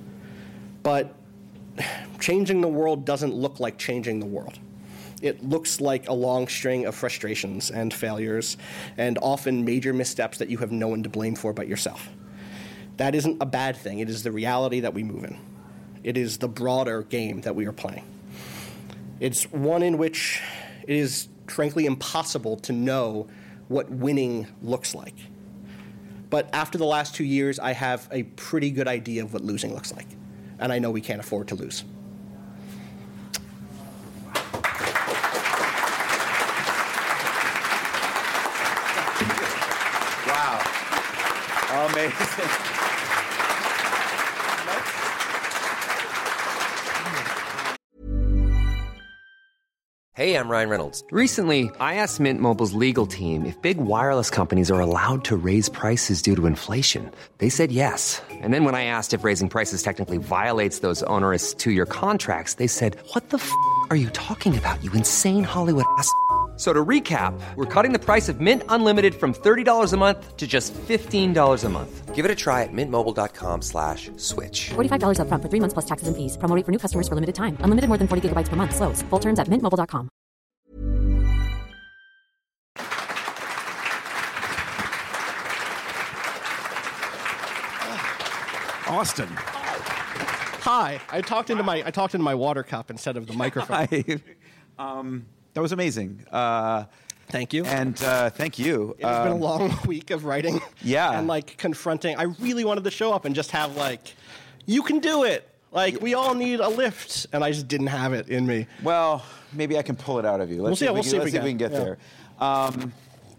E: But changing the world doesn't look like changing the world. It looks like a long string of frustrations and failures and often major missteps that you have no one to blame for but yourself. That isn't a bad thing. It is the reality that we move in. It is the broader game that we are playing. It's one in which it is frankly impossible to know what winning looks like. But after the last two years, I have a pretty good idea of what losing looks like. And I know we can't afford to lose.
F: Wow. Amazing.
A: Hey, I'm Ryan Reynolds. Recently, I asked Mint Mobile's legal team if big wireless companies are allowed to raise prices due to inflation. They said yes. And then when I asked if raising prices technically violates those onerous two-year contracts, they said, what the f*** are you talking about, you insane Hollywood ass f- So to recap, we're cutting the price of Mint Unlimited from thirty dollars a month to just fifteen dollars a month. Give it a try at mintmobile.com slash switch.
C: forty-five dollars up front for three months plus taxes and fees. Promo rate for new customers for limited time. Unlimited more than forty gigabytes per month. Slows full terms at mint mobile dot com.
F: Austin.
E: Hi. I talked into my I talked into my water cup instead of the microphone.
F: Hi. Um, that was amazing. Uh,
E: Thank you.
F: and uh, thank you.
E: It's been a
F: Um,
E: long week of writing.
F: Yeah.
E: And like confronting. I really wanted to show up and just have like, you can do it. Like we all need a lift, and I just didn't have it in me.
F: Well, maybe I can pull it out of you. Let's
E: We'll see-
F: if
E: we'll
F: can-
E: see if
F: let's
E: we
F: see if we
E: can.
F: can get
E: Yeah.
F: there. Um,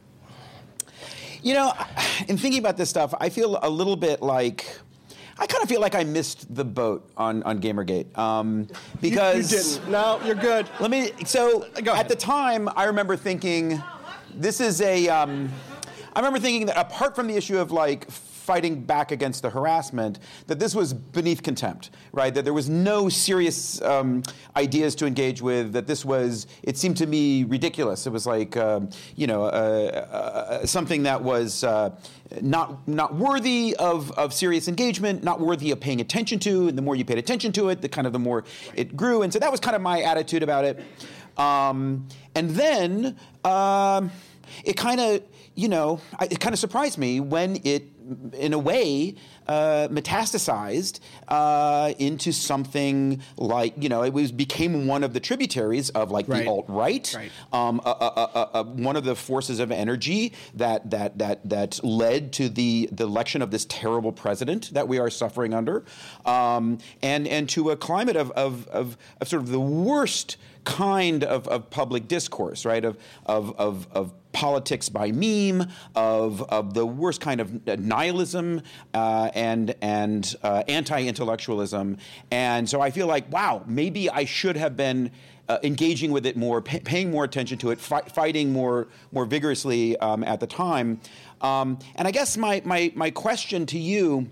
F: you know, in thinking about this stuff, I feel a little bit like I kind of feel like I missed the boat on on Gamergate um, because
E: you, you didn't. No, you're good.
F: Let me. So
E: Go ahead.
F: at the time, I remember thinking, this is a. Um, I remember thinking that apart from the issue of like fighting back against the harassment, that this was beneath contempt, right? That there was no serious um, ideas to engage with. That this was. It seemed to me ridiculous. It was like, um, you know, uh, uh, something that was. Uh, Not not worthy of, of serious engagement, not worthy of paying attention to. And the more you paid attention to it, the kind of the more it grew. And so that was kind of my attitude about it. Um, and then um, it kind of, you know, it kind of surprised me when it, in a way, uh, metastasized uh, into something like, you know, it was became one of the tributaries of like
E: Right.
F: the alt-right,
E: Right.
F: um, a, a, a, a, one of the forces of energy that that that that led to the, the election of this terrible president that we are suffering under, um, and and to a climate of of, of, of sort of the worst kind of, of public discourse, right? Of of of, of politics by meme, of of the worst kind of nihilism uh, and and uh, anti-intellectualism, and so I feel like, wow, maybe I should have been uh, engaging with it more, pay, paying more attention to it, fi- fighting more more vigorously um, at the time. Um, and I guess my my my question to you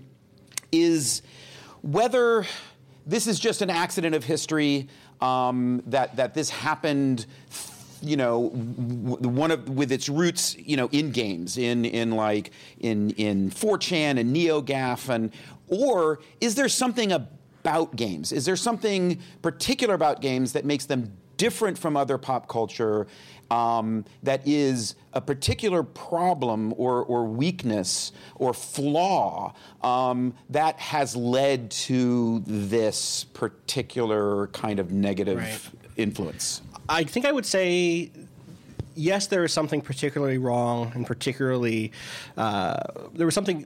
F: is whether this is just an accident of history, um, that that this happened, you know, w- one of with its roots, you know, in games, in in like in in four chan and NeoGAF, and or is there something about games? Is there something particular about games that makes them different from other pop culture? Um, that is a particular problem or, or weakness or flaw um, that has led to this particular kind of negative
E: Right.
F: influence?
E: I think I would say, yes, there is something particularly wrong, and particularly uh, there was something.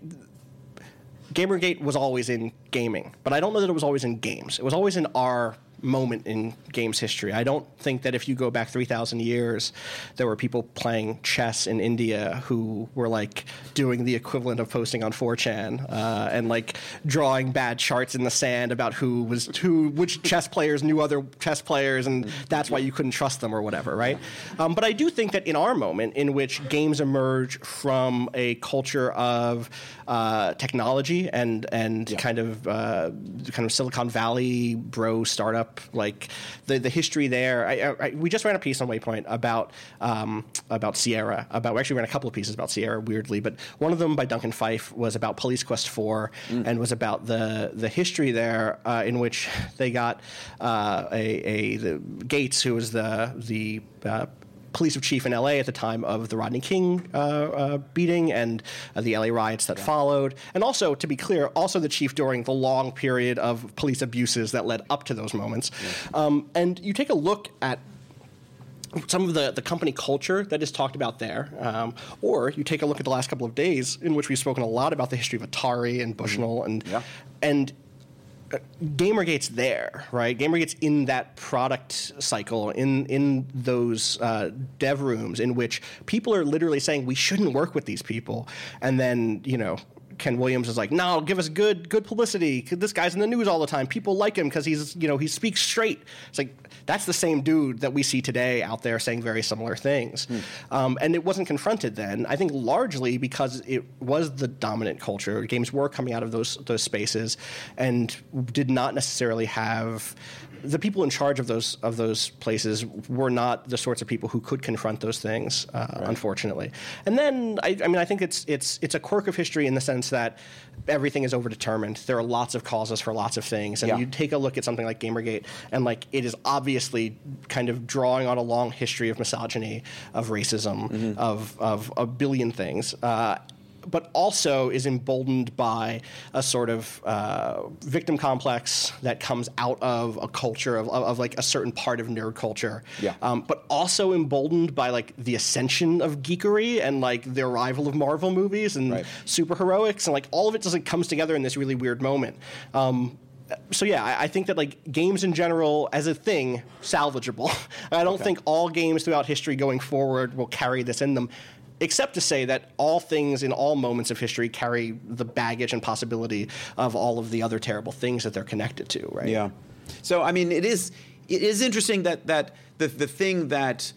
E: Gamergate was always in gaming, but I don't know that it was always in games. It was always in our moment in games history. I don't think that if you go back three thousand years, there were people playing chess in India who were like doing the equivalent of posting on four chan uh, and like drawing bad charts in the sand about who was who, which chess players knew other chess players, and that's why you couldn't trust them or whatever, right? Um, but I do think that in our moment, in which games emerge from a culture of uh, technology and and yeah. kind of uh, kind of Silicon Valley bro startup. Like the the history there, I, I, we just ran a piece on Waypoint about um, about Sierra. About we actually ran a couple of pieces about Sierra, weirdly, but one of them by Duncan Fife was about Police Quest four mm. and was about the the history there, uh, in which they got uh, a, a the Gates, who was the the uh, police chief in L A at the time of the Rodney King uh, uh, beating and uh, the L A riots that yeah. followed. And also, to be clear, also the chief during the long period of police abuses that led up to those moments. Yeah. Um, and you take a look at some of the, the company culture that is talked about there, um, or you take a look at the last couple of days in which we've spoken a lot about the history of Atari and Bushnell, mm-hmm. and yeah. and Gamergate's there, right? Gamergate's in that product cycle, in in those uh, dev rooms in which people are literally saying we shouldn't work with these people, and then you know Ken Williams is like, no, give us good good publicity. This guy's in the news all the time. People like him because he's, you know, he speaks straight. It's like, that's the same dude that we see today out there saying very similar things. Mm. Um, and it wasn't confronted then, I think largely because it was the dominant culture. Games were coming out of those those spaces and did not necessarily have the people in charge of those of those places were not the sorts of people who could confront those things, uh, right. unfortunately. And then, I, I mean, I think it's it's it's a quirk of history in the sense that everything is overdetermined. There are lots of causes for lots of things, and yeah. you take a look at something like Gamergate, and like it is obviously kind of drawing on a long history of misogyny, of racism, mm-hmm. of of a billion things. Uh, but also is emboldened by a sort of uh, victim complex that comes out of a culture of, of, of like a certain part of nerd culture. Yeah. Um, but also emboldened by like the ascension of geekery and like the arrival of Marvel movies and right. superheroics, and like all of it just like comes together in this really weird moment. Um, So yeah, I, I think that like games in general as a thing, salvageable. I don't okay. think all games throughout history going forward will carry this in them. Except to say that all things in all moments of history carry the baggage and possibility of all of the other terrible things that they're connected to, right?
F: Yeah. So, I mean, it is it is interesting that, that the, the thing that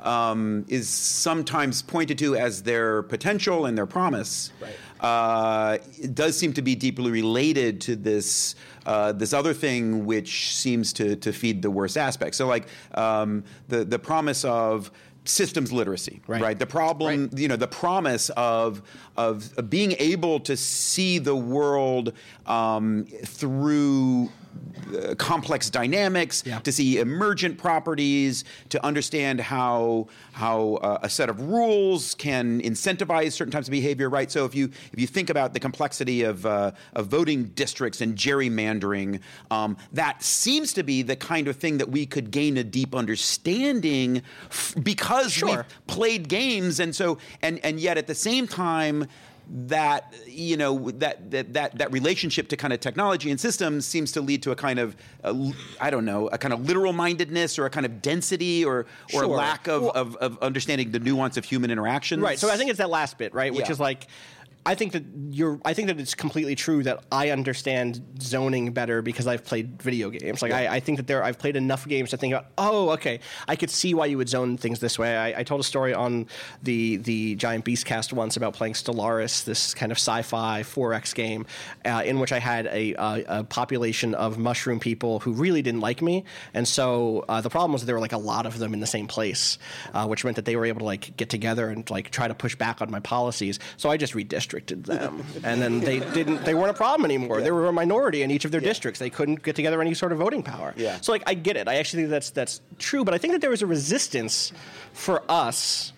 F: um, is sometimes pointed to as their potential and their promise right. uh, it does seem to be deeply related to this uh, this other thing which seems to, to feed the worst aspects. So, like, um, the, the promise of systems literacy, right? right? The problem, right. you know, the promise of, of of being able to see the world um, through uh, complex dynamics, yeah. to see emergent properties, to understand how how uh, a set of rules can incentivize certain types of behavior, right? So if you if you think about the complexity of uh, of voting districts and gerrymandering, um, that seems to be the kind of thing that we could gain a deep understanding f- because. Because
E: sure.
F: we've played games, and so and and yet at the same time, that you know that that that, that relationship to kind of technology and systems seems to lead to a kind of uh, I don't know a kind of literal mindedness or a kind of density or or
E: sure.
F: lack of,
E: well,
F: of of understanding the nuance of human interactions.
E: Right. So I think it's that last bit, right, which
F: yeah.
E: is like. I think that you're. I think that it's completely true that I understand zoning better because I've played video games. Like yeah. I, I think that there. I've played enough games to think about. Oh, okay. I could see why you would zone things this way. I, I told a story on the the Giant Beast Cast once about playing Stellaris, this kind of sci-fi four X game, uh, in which I had a, a, a population of mushroom people who really didn't like me, and so uh, the problem was that there were like a lot of them in the same place, uh, which meant that they were able to like get together and like try to push back on my policies. So I just redistricted. them, and then they didn't. They weren't a problem anymore. Yeah. They were a minority in each of their yeah. districts. They couldn't get together any sort of voting power.
F: Yeah.
E: So, like, I get it. I actually think that's that's true. But I think that there was a resistance for us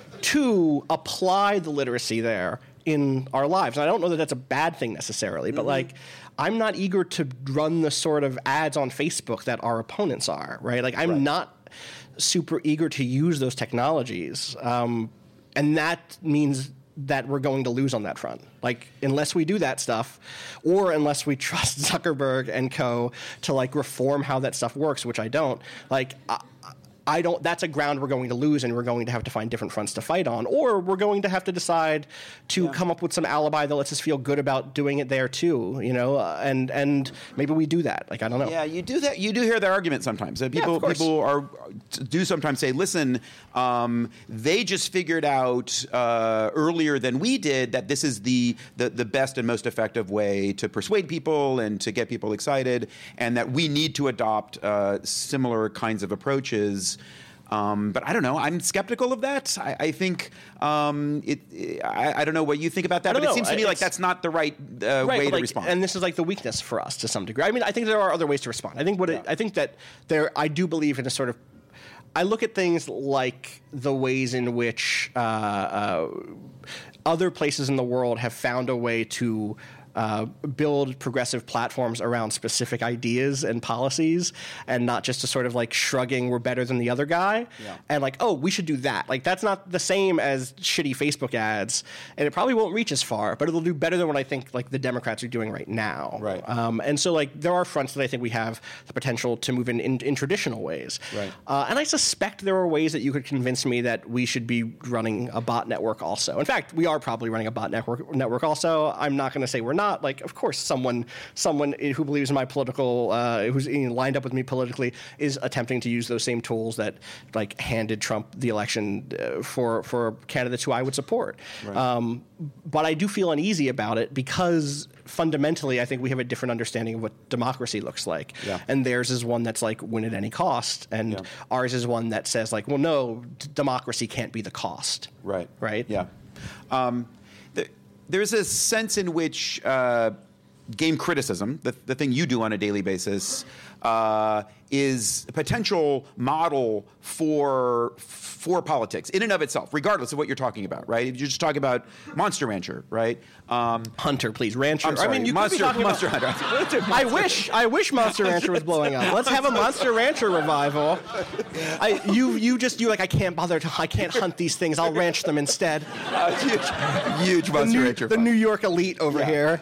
E: to apply the literacy there in our lives. And I don't know that that's a bad thing necessarily, but mm-hmm. like, I'm not eager to run the sort of ads on Facebook that our opponents are. Right. Like, I'm
F: right.
E: not super eager to use those technologies, um, and that means. That we're going to lose on that front. Like, unless we do that stuff, or unless we trust Zuckerberg and co. to, like, reform how that stuff works, which I don't, like, I, I don't, that's a ground we're going to lose, and we're going to have to find different fronts to fight on, or we're going to have to decide to yeah. come up with some alibi that lets us feel good about doing it there too, you know, uh, and and maybe we do that. Like, I don't know.
F: Yeah, you do that. You do hear that argument sometimes. Uh, people,
E: yeah,
F: people are do sometimes say, listen, um, they just figured out uh, earlier than we did that this is the, the the best and most effective way to persuade people and to get people excited, and that we need to adopt uh, similar kinds of approaches. Um, but I don't know. I'm skeptical of that. I, I think um, it. I, I don't know what you think about that, but
E: know.
F: it seems to me
E: it's,
F: like that's not the right, uh,
E: right
F: way to
E: like,
F: respond.
E: And this is like the weakness for us to some degree. I mean, I think there are other ways to respond. I think what
F: yeah.
E: it, I think that there. I do believe in a sort of. I look at things like the ways in which uh, uh, other places in the world have found a way to uh, build progressive platforms around specific ideas and policies, and not just a sort of like shrugging we're better than the other guy,
F: yeah.
E: and like, oh, we should do that. Like that's not the same as shitty Facebook ads, and it probably won't reach as far, but it'll do better than what I think like the Democrats are doing right now.
F: Right.
E: Um, and so like there are fronts that I think we have the potential to move in in, in traditional ways.
F: Right.
E: Uh, and I suspect there are ways that you could convince me that we should be running a bot network also. In fact, we are probably running a bot network network also. I'm not going to say we're not. Like, of course, someone someone who believes in my political, uh, who's you know, lined up with me politically, is attempting to use those same tools that like handed Trump the election uh, for for candidates who I would support.
F: Right.
E: Um, but I do feel uneasy about it because fundamentally, I think we have a different understanding of what democracy looks like.
F: Yeah.
E: And theirs is one that's like win at any cost, and
F: Yeah.
E: ours is one that says like, well, no, d- democracy can't be the cost.
F: Right.
E: Right.
F: Yeah. Um, there, there's a sense in which uh, game criticism, the, the thing you do on a daily basis, uh, is a potential model for for politics in and of itself, regardless of what you're talking about, right? If you're just talking about Monster Rancher, right? Um,
E: Hunter, please, Rancher.
F: I'm sorry,
E: I mean, you
F: Monster,
E: could be talking
F: Monster
E: about,
F: Hunter.
E: I wish, I wish Monster Rancher was blowing up. Let's have a Monster Rancher revival. I, you, you just, you like, I can't bother to, I can't hunt these things. I'll ranch them instead.
F: Uh, huge, huge
E: The,
F: Monster
E: New,
F: Rancher.
E: the
F: fun.
E: New York elite over
F: Yeah.
E: here.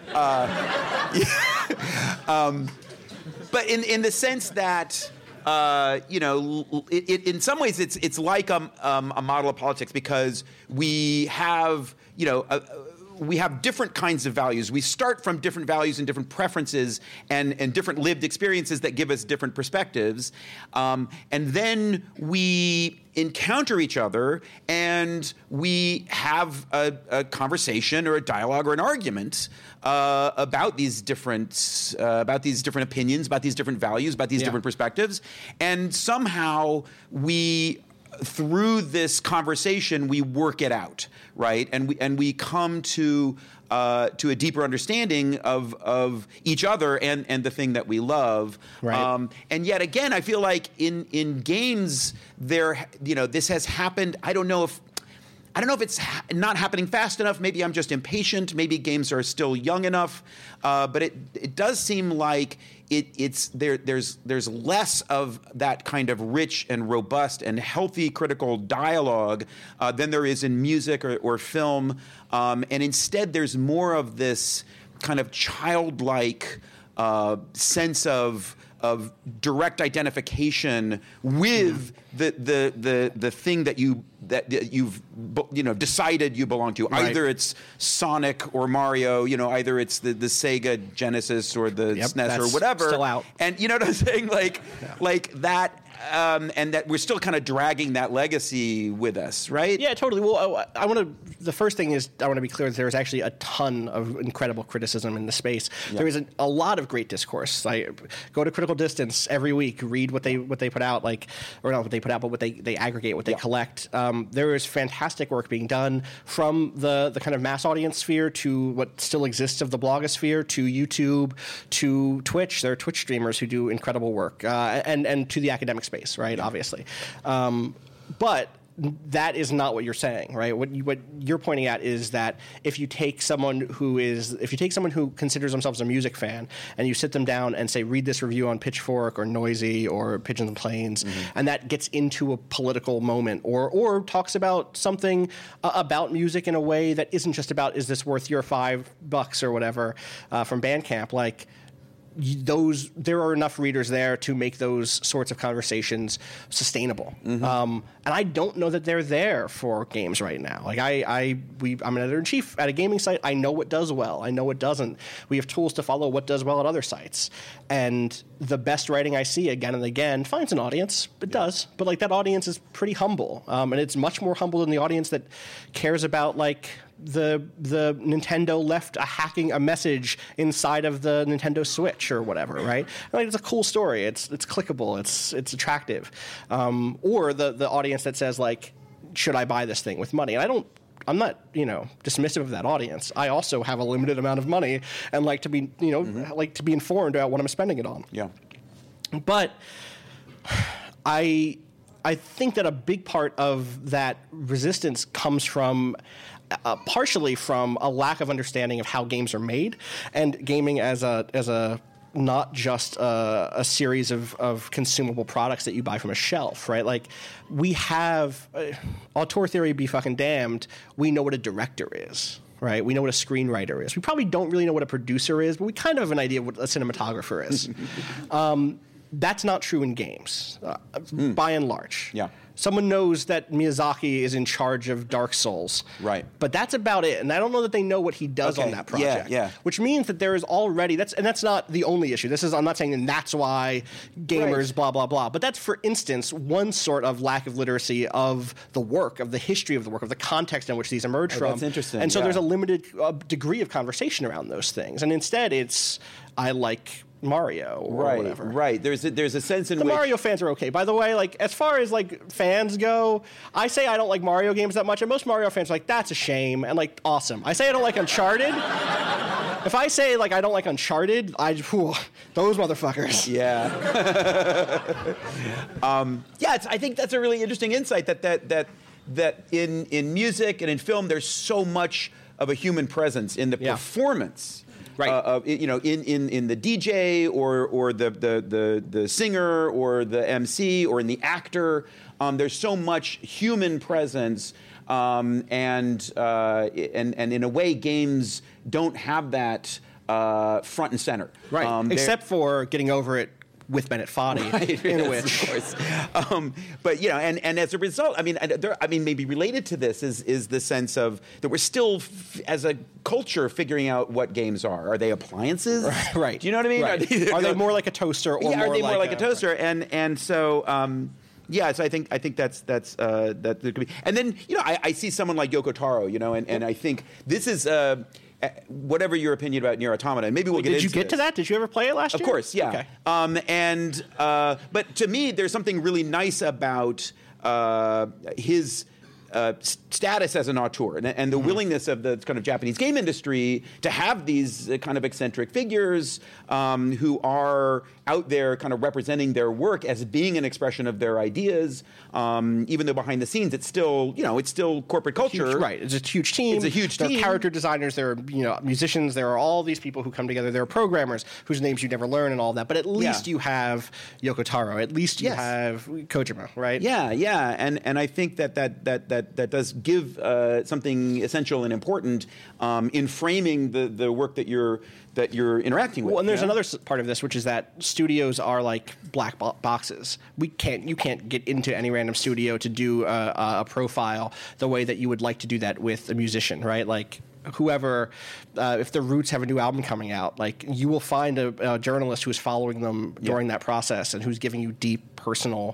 F: Uh, yeah. um, but in in the sense that. Uh, you know, it, it, in some ways, it's it's like a, um, a model of politics because we have, you know, a, we have different kinds of values. We start from different values and different preferences and, and different lived experiences that give us different perspectives. Um, and then we encounter each other and we have a, a conversation or a dialogue or an argument uh, about these different uh, about these different opinions, about these different values, about these
E: Yeah.
F: different perspectives. And somehow we, through this conversation, we work it out, right? And we and we come to uh, to a deeper understanding of of each other and and the thing that we love.
E: Right.
F: Um, and yet again, I feel like in in games, there you know this has happened. I don't know if. I don't know if it's ha- not happening fast enough. Maybe I'm just impatient. Maybe games are still young enough. Uh, but it it does seem like it it's there. There's there's less of that kind of rich and robust and healthy critical dialogue uh, than there is in music or, or film. Um, and instead, there's more of this kind of childlike uh, sense of. of direct identification with the, the the the thing that you that you've you know decided you belong to.
E: Right.
F: Either it's Sonic or Mario, you know, either it's the, the Sega Genesis or the
E: Yep,
F: S N E S or
E: that's
F: whatever.
E: still out.
F: And you know what I'm saying? Like
E: Yeah.
F: like that. Um, and that we're still kind of dragging that legacy with us, right?
E: Yeah, totally. Well, I, I want to. The first thing is I want to be clear that there is actually a ton of incredible criticism in the space.
F: Yeah.
E: There is a, a lot of great discourse. I go to Critical Distance every week, read what they what they put out, like or not what they put out, but what they, they aggregate, what they
F: Yeah.
E: collect. Um, there is fantastic work being done from the the kind of mass audience sphere to what still exists of the blogosphere to YouTube to Twitch. There are Twitch streamers who do incredible work, uh, and and to the academic space, right? Obviously, um, but. That is not what you're saying, right? What you, what you're pointing at is that if you take someone who is, if you take someone who considers themselves a music fan, and you sit them down and say, read this review on Pitchfork or Noisy or Pigeons and Planes, mm-hmm. and that gets into a political moment, or or talks about something uh, about music in a way that isn't just about is this worth your five bucks or whatever uh, from Bandcamp, like. Those there are enough readers there to make those sorts of conversations sustainable, mm-hmm. um, and I don't know that they're there for games right now. Like I, I we, I'm an editor in chief at a gaming site. I know what does well. I know what doesn't. We have tools to follow what does well at other sites, and the best writing I see again and again finds an audience. It yeah. does, but like that audience is pretty humble, um, and it's much more humble than the audience that cares about like. The the Nintendo left a hacking a message inside of the Nintendo Switch or whatever, right? Like it's a cool story. It's it's clickable. It's it's attractive. Um, or the the audience that says like, should I buy this thing with money? And I don't. I'm not, you know, dismissive of that audience. I also have a limited amount of money and like to be, you know, mm-hmm. like to be informed about what I'm spending it on.
F: Yeah.
E: But I. I think that a big part of that resistance comes from uh, partially from a lack of understanding of how games are made, and gaming as a as a not just a, a series of, of consumable products that you buy from a shelf, right? Like, we have uh, auteur theory be fucking damned. We know what a director is. Right, we know what a screenwriter is. We probably don't really know what a producer is, but we kind of have an idea of what a cinematographer is. um, that's not true in games, uh, mm. by and large.
F: Yeah.
E: Someone knows that Miyazaki is in charge of Dark Souls.
F: Right.
E: But that's about it, and I don't know that they know what he does
F: okay.
E: on that project.
F: Yeah, yeah.
E: Which means that there is already that's and that's not the only issue. This is I'm not saying that that's why gamers
F: right.
E: blah blah blah. But that's, for instance, one sort of lack of literacy of the work, of the history of the work, of the context in which these emerge
F: oh,
E: from.
F: That's interesting.
E: And so
F: yeah.
E: there's a limited uh, degree of conversation around those things, and instead it's I like Mario or
F: right,
E: whatever.
F: Right. There's a, there's a sense in
E: the
F: which
E: Mario fans are okay. By the way, like as far as like fans go, I say I don't like Mario games that much, and most Mario fans are like, that's a shame, and like awesome. I say I don't like Uncharted. If I say like I don't like Uncharted, I whew, those motherfuckers.
F: Yeah. um, yeah. It's, I think that's a really interesting insight that that that that in in music and in film, there's so much of a human presence in the
E: yeah.
F: performance.
E: Right.
F: Uh, uh, you know, in, in, in the D J or or the, the the the singer or the M C or in the actor, um, there's so much human presence, um, and uh, and and in a way, games don't have that uh, front and center.
E: Right. Um, Except for Getting Over It with Bennett Foddy,
F: right,
E: in
F: yes,
E: which,
F: of course. Um, but you know, and, and as a result, I mean, there, I mean, maybe related to this is is the sense of that we're still, f- as a culture, figuring out what games are. Are they appliances?
E: Right. right.
F: Do you know what I mean?
E: Right.
F: Are, they,
E: are they more like a toaster, or
F: yeah,
E: more
F: are they
E: like
F: more like a,
E: a
F: toaster? And and so. Um, Yeah, so I think I think that's that's uh, that there could be, and then you know I, I see someone like Yoko Taro, you know, and, and I think this is uh, whatever your opinion about Nier Automata. Maybe we'll
E: Wait,
F: get.
E: Did
F: into
E: you get
F: this.
E: to that? Did you ever play it last
F: of
E: year?
F: Of course, yeah.
E: Okay.
F: Um, and uh, but to me, there's something really nice about uh, his. Uh, status as an auteur and, and the mm-hmm. willingness of the kind of Japanese game industry to have these uh, kind of eccentric figures um, who are out there kind of representing their work as being an expression of their ideas, um, even though behind the scenes it's still, you know, it's still corporate culture.
E: Huge, right. It's a huge team.
F: It's a huge
E: there
F: team.
E: There are character designers, there are, you know, musicians, there are all these people who come together, there are programmers whose names you never learn and all that, but at least
F: yeah.
E: you have Yoko Taro, at least you
F: yes.
E: have Kojima, right?
F: Yeah, yeah. And and I think that that that that, that does give Uh, something essential and important um, in framing the, the work that you're that you're interacting with.
E: Well, and there's
F: you know?
E: another part of this, which is that studios are like black bo- boxes. We can't, you can't get into any random studio to do a, a profile the way that you would like to do that with a musician, right? Like whoever, uh, if the Roots have a new album coming out, like you will find a, a journalist who's following them during yeah. that process and who's giving you deep personal,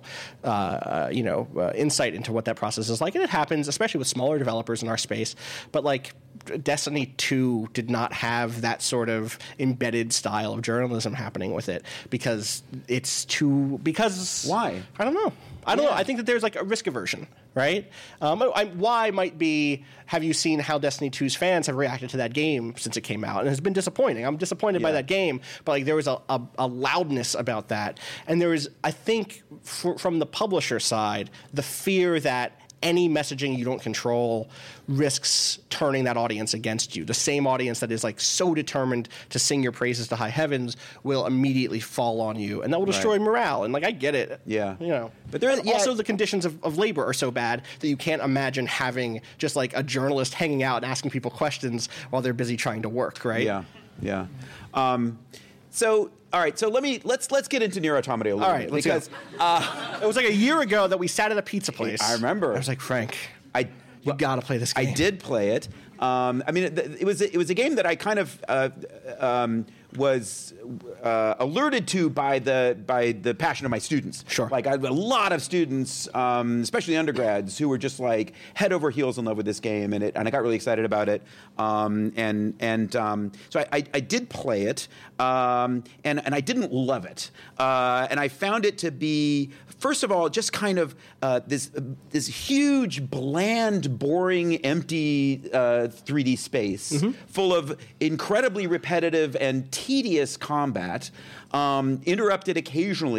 E: uh, you know, uh, insight into what that process is like. And it happens, especially with smaller developers in our space. But like Destiny two did not have that sort of embedded style of journalism happening with it because it's too because
F: why
E: I don't know. I don't
F: yeah.
E: know. I think that there's like a risk aversion, right? Um, I, why might be, have you seen how Destiny two's fans have reacted to that game since it came out? And it's been disappointing. I'm disappointed yeah. by that game, but like there was a, a, a loudness about that. And there was, I think, f- from the publisher side, the fear that any messaging you don't control risks turning that audience against you. The same audience that is like so determined to sing your praises to high heavens will immediately fall on you, and that will destroy right. morale. And like I get it,
F: yeah,
E: you know.
F: But there, yeah.
E: also the conditions of, of labor are so bad that you can't imagine having just like a journalist hanging out and asking people questions while they're busy trying to work. Right?
F: Yeah, yeah. Um, so. All right, so let me let's let's get into Nier Automata a little
E: All right,
F: bit
E: let's
F: because
E: uh, it was like a year ago that we sat at a pizza place.
F: I remember.
E: I was like, Frank,
F: I
E: you
F: well,
E: got to play this game.
F: I did play it. Um, I mean, it, it was it was a game that I kind of uh, um, was uh, alerted to by the by the passion of my students.
E: Sure,
F: like I had a lot of students, um, especially undergrads, who were just like head over heels in love with this game, and it and I got really excited about it. Um, and and um, so I, I, I did play it, um, and and I didn't love it, uh, and I found it to be, first of all, just kind of uh, this uh, this huge, bland, boring, empty uh, three D space mm-hmm. full of incredibly repetitive and tedious combat, um, interrupted occasionally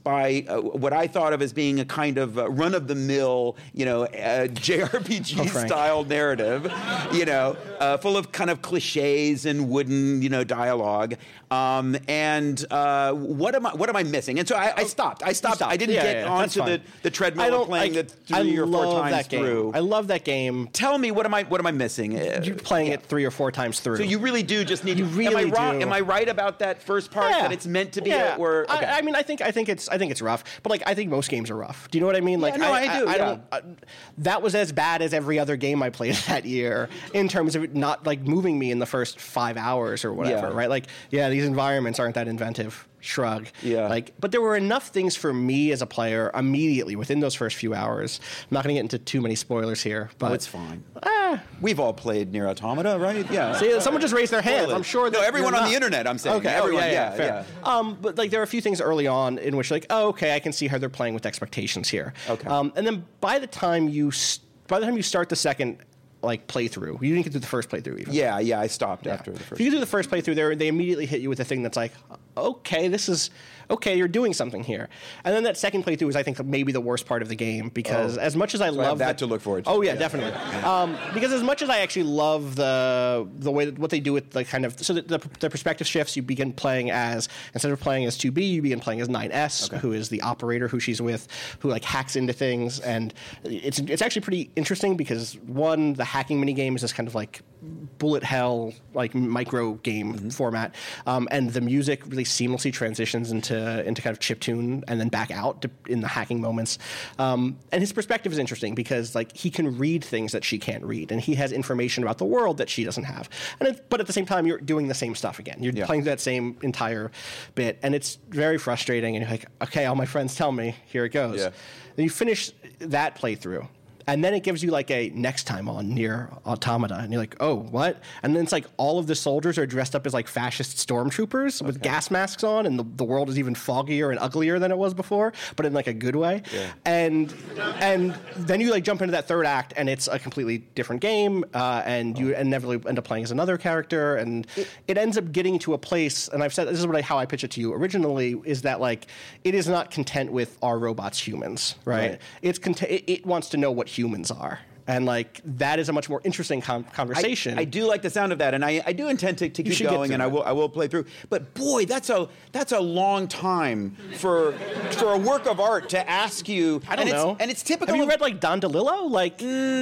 F: by uh, what I thought of as being a kind of uh, run-of-the-mill, you know, uh, J R P G-style narrative, you know, uh, full of kind of cliches and wooden, you know, dialogue. Um, and uh, what am I? What am I missing? And so I, I stopped. I stopped.
E: stopped.
F: I didn't
E: Yeah,
F: get
E: yeah, yeah.
F: onto the, the treadmill
E: I
F: of
E: don't
F: playing
E: I,
F: it three
E: I
F: or four
E: love
F: times
E: that game.
F: through.
E: I love that game.
F: Tell me, what am I? What am I missing?
E: You're playing
F: Yeah.
E: it three or four times through.
F: So you really do just need.
E: You
F: to,
E: really
F: am I wrong?
E: do.
F: Am I right about that first part
E: Yeah.
F: that it's meant to be?
E: Yeah.
F: A, or okay.
E: I, I mean, I think I think it's I think it's rough, but like I think most games are rough. Do you know what I mean? Like,
F: Yeah, no, I do,
E: I,
F: yeah.
E: don't. Uh, that was as bad as every other game I played that year in terms of it not like moving me in the first five hours or whatever.
F: Yeah.
E: Right? Like, yeah, these environments aren't that inventive. Shrug.
F: Yeah.
E: Like, but there were enough things for me as a player immediately within those first few hours. I'm not going to get into too many spoilers here, but
F: Oh, it's fine.
E: Ah,
F: We've all played Nier Automata, right? Yeah.
E: see, someone just raised their hands.
F: Totally.
E: I'm sure that
F: No, everyone
E: you're
F: on the
E: not.
F: internet, I'm saying.
E: Okay,
F: Everyone,
E: oh, yeah, yeah,
F: yeah,
E: fair.
F: yeah.
E: Um, but like there are a few things early on in which like, oh, okay, I can see how they're playing with expectations here.
F: Okay.
E: Um, and then by the time you st- by the time you start the second like playthrough, you didn't get through the first playthrough even.
F: Yeah, yeah, I stopped
E: Yeah.
F: after the first.
E: If you do the first playthrough, they they immediately hit you with a thing that's like, okay, this is okay, you're doing something here. And then that second playthrough is, I think, maybe the worst part of the game because
F: Oh.
E: as much as I
F: I
E: love
F: have that
E: the-
F: to look forward to.
E: Oh yeah,
F: Yeah.
E: definitely. Um, because as much as I actually love the the way that what they do with the kind of so that the, the perspective shifts, you begin playing as instead of playing as two B, you begin playing as nine S, who is the operator who she's with, who like hacks into things, and it's it's actually pretty interesting because one, the hacking mini game is this kind of like bullet hell like micro game
F: Mm-hmm.
E: format, um, and the music really seamlessly transitions into into kind of chiptune and then back out to, in the hacking moments. Um, and his perspective is interesting because like he can read things that she can't read, and he has information about the world that she doesn't have. And it, but at the same time, you're doing the same stuff again. You're
F: Yeah.
E: playing that same entire bit, and it's very frustrating. And you're like, okay, all my friends tell me, here it goes.
F: Yeah.
E: Then you finish that playthrough. And then it gives you like a next time on Nier Automata, and you're like, oh, what? And then it's like all of the soldiers are dressed up as like fascist stormtroopers with gas masks on, and the, the world is even foggier and uglier than it was before, but in like a good way.
F: Yeah.
E: And and then you like jump into that third act, and it's a completely different game, uh, and you inevitably end up playing as another character, and it, it ends up getting to a place. And I've said this is what I, how I pitch it to you originally is that like it is not content with our robots humans, right?
F: Right.
E: It's cont- it, it wants to know what humans are, and like that is a much more interesting com- conversation.
F: I, I do like the sound of that, and I, I do intend to, to keep
E: should get
F: going,
E: through
F: and I
E: it.
F: will I will play through. But boy, that's a that's a long time for for a work of art to ask you.
E: I don't
F: and
E: know.
F: It's, and it's typical.
E: Have you
F: of,
E: read like Don DeLillo? Like,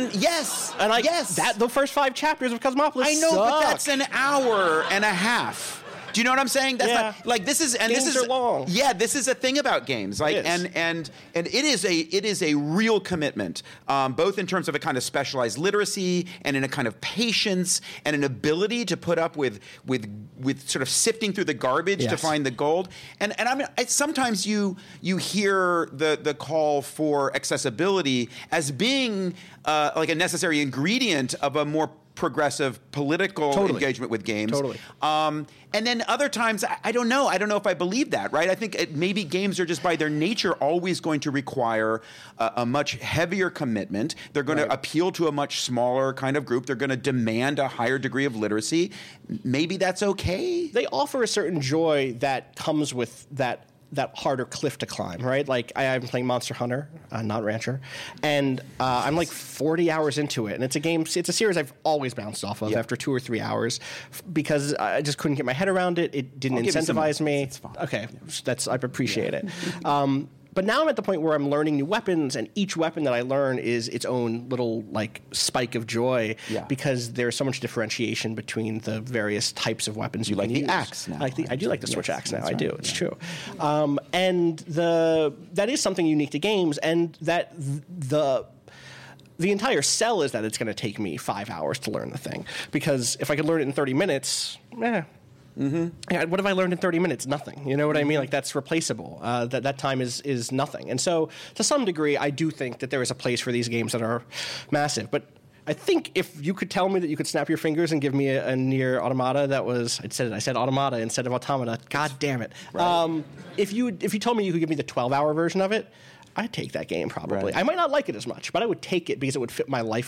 F: yes,
E: and like
F: yes.
E: that the first five chapters of Cosmopolis.
F: I know, but
E: suck.
F: that's an hour and a half. Do you know what I'm saying? That's
E: Yeah.
F: not, like this is and
E: Games
F: this is
E: are long.
F: Yeah, this is a thing about games. Like
E: is.
F: and and and it is a it is a real commitment, um, both in terms of a kind of specialized literacy and in a kind of patience and an ability to put up with with with sort of sifting through the garbage to
E: Yes.
F: find the gold. And and I mean, I, sometimes you you hear the the call for accessibility as being uh, like a necessary ingredient of a more progressive political
E: Totally.
F: engagement with games.
E: Totally.
F: Um, and then other times, I, I don't know. I don't know if I believe that, right? I think it, maybe games are just by their nature always going to require a, a much heavier commitment. They're going
E: Right.
F: to appeal to a much smaller kind of group. They're going to demand a higher degree of literacy. Maybe that's okay.
E: They offer a certain joy that comes with that that harder cliff to climb, right? Like I, I'm playing Monster Hunter, uh, not Rancher, and uh, I'm like forty hours into it, and it's a game. It's a series I've always bounced off of
F: Yeah.
E: after two or three hours f- because I just couldn't get my head around it. It didn't
F: I'll give you some
E: incentivize me.
F: it's fine.
E: Okay, that's I appreciate it. Um, But now I'm at the point where I'm learning new weapons, and each weapon that I learn is its own little like spike of joy
F: Yeah.
E: because there's so much differentiation between the various types of weapons you,
F: You like
E: can
F: the
E: use.
F: axe now.
E: I, like the, I do like the
F: Yes,
E: Switch axe now.
F: that's
E: I do.
F: right.
E: It's
F: Yeah.
E: true. Um, and the that is something unique to games, and that th- the. The entire sell is that it's going to take me five hours to learn the thing. Because if I could learn it in thirty minutes, eh. Mm-hmm. Yeah, what have I learned in thirty minutes? Nothing. You know what I mean? Like that's replaceable. Uh, that that time is is nothing. And so, to some degree, I do think that there is a place for these games that are massive. But I think if you could tell me that you could snap your fingers and give me a, a Nier Automata that was, I said I said Automata instead of Automata. God damn it! Um, if you if you told me you could give me the twelve hour version of it, I'd take that game probably.
F: Right.
E: I might not like it as much, but I would take it because it would fit my life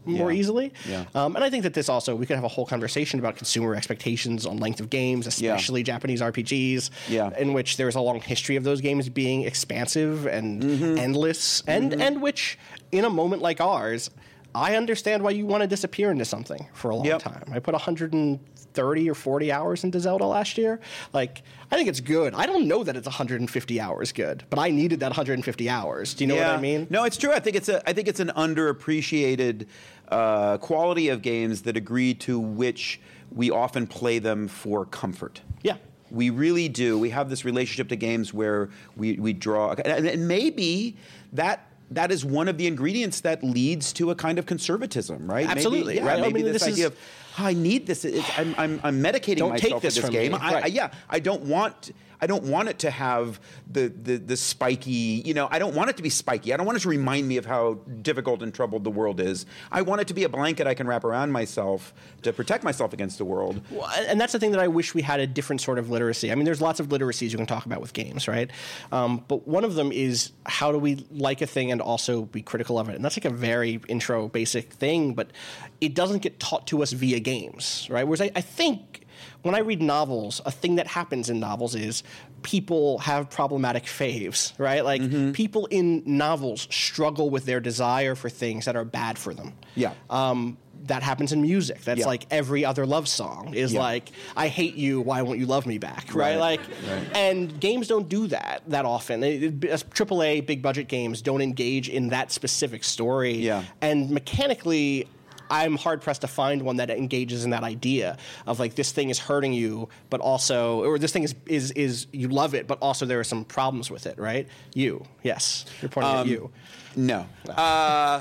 E: more
F: Yeah.
E: easily.
F: Yeah.
E: Um, and I think that this also, we could have a whole conversation about consumer expectations on length of games, especially
F: Yeah.
E: Japanese R P Gs,
F: Yeah.
E: in which there's a long history of those games being expansive and
F: Mm-hmm.
E: endless, and,
F: Mm-hmm.
E: and which, in a moment like ours, I understand why you want to disappear into something for a long
F: Yep.
E: time. I put one hundred thirty or forty hours into Zelda last year. Like, I think it's good. I don't know that it's one hundred fifty hours good, but I needed that one hundred fifty hours. Do you know
F: yeah.
E: what I mean?
F: No, it's true. I think it's a I think it's an underappreciated uh, quality of games that agree to which we often play them for comfort.
E: Yeah.
F: We really do. We have this relationship to games where we, we draw, and, and maybe that that is one of the ingredients that leads to a kind of conservatism, right?
E: Absolutely.
F: Maybe, yeah,
E: Right. I
F: maybe
E: mean,
F: this,
E: this
F: idea
E: is-
F: of, oh, I need this. It's, I'm, I'm, I'm medicating
E: Don't take
F: myself
E: this
F: with this
E: from
F: game.
E: me.
F: I, I,
E: Right.
F: yeah, I don't want. I don't want it to have the, the the spiky. You know, I don't want it to be spiky. I don't want it to remind me of how difficult and troubled the world is. I want it to be a blanket I can wrap around myself to protect myself against the world.
E: Well, and that's the thing that I wish we had a different sort of literacy. I mean, there's lots of literacies you can talk about with games, right? Um, but one of them is how do we like a thing and also be critical of it? And that's like a very intro, basic thing, but it doesn't get taught to us via games, right? Whereas I, I think when I read novels, a thing that happens in novels is people have problematic faves, right? Like
F: Mm-hmm.
E: people in novels struggle with their desire for things that are bad for them.
F: Yeah.
E: Um, that happens in music. That's
F: Yeah.
E: like every other love song is
F: Yeah.
E: like, I hate you, why won't you love me back, right?
F: Right.
E: Like,
F: Right.
E: and games don't do that that often. It- it- triple A, big budget games don't engage in that specific story.
F: Yeah.
E: And mechanically, I'm hard pressed to find one that engages in that idea of like this thing is hurting you, but also, or this thing is is is you love it, but also there are some problems with it, right? You, yes, you're pointing at
F: Um,
E: you.
F: No. Uh,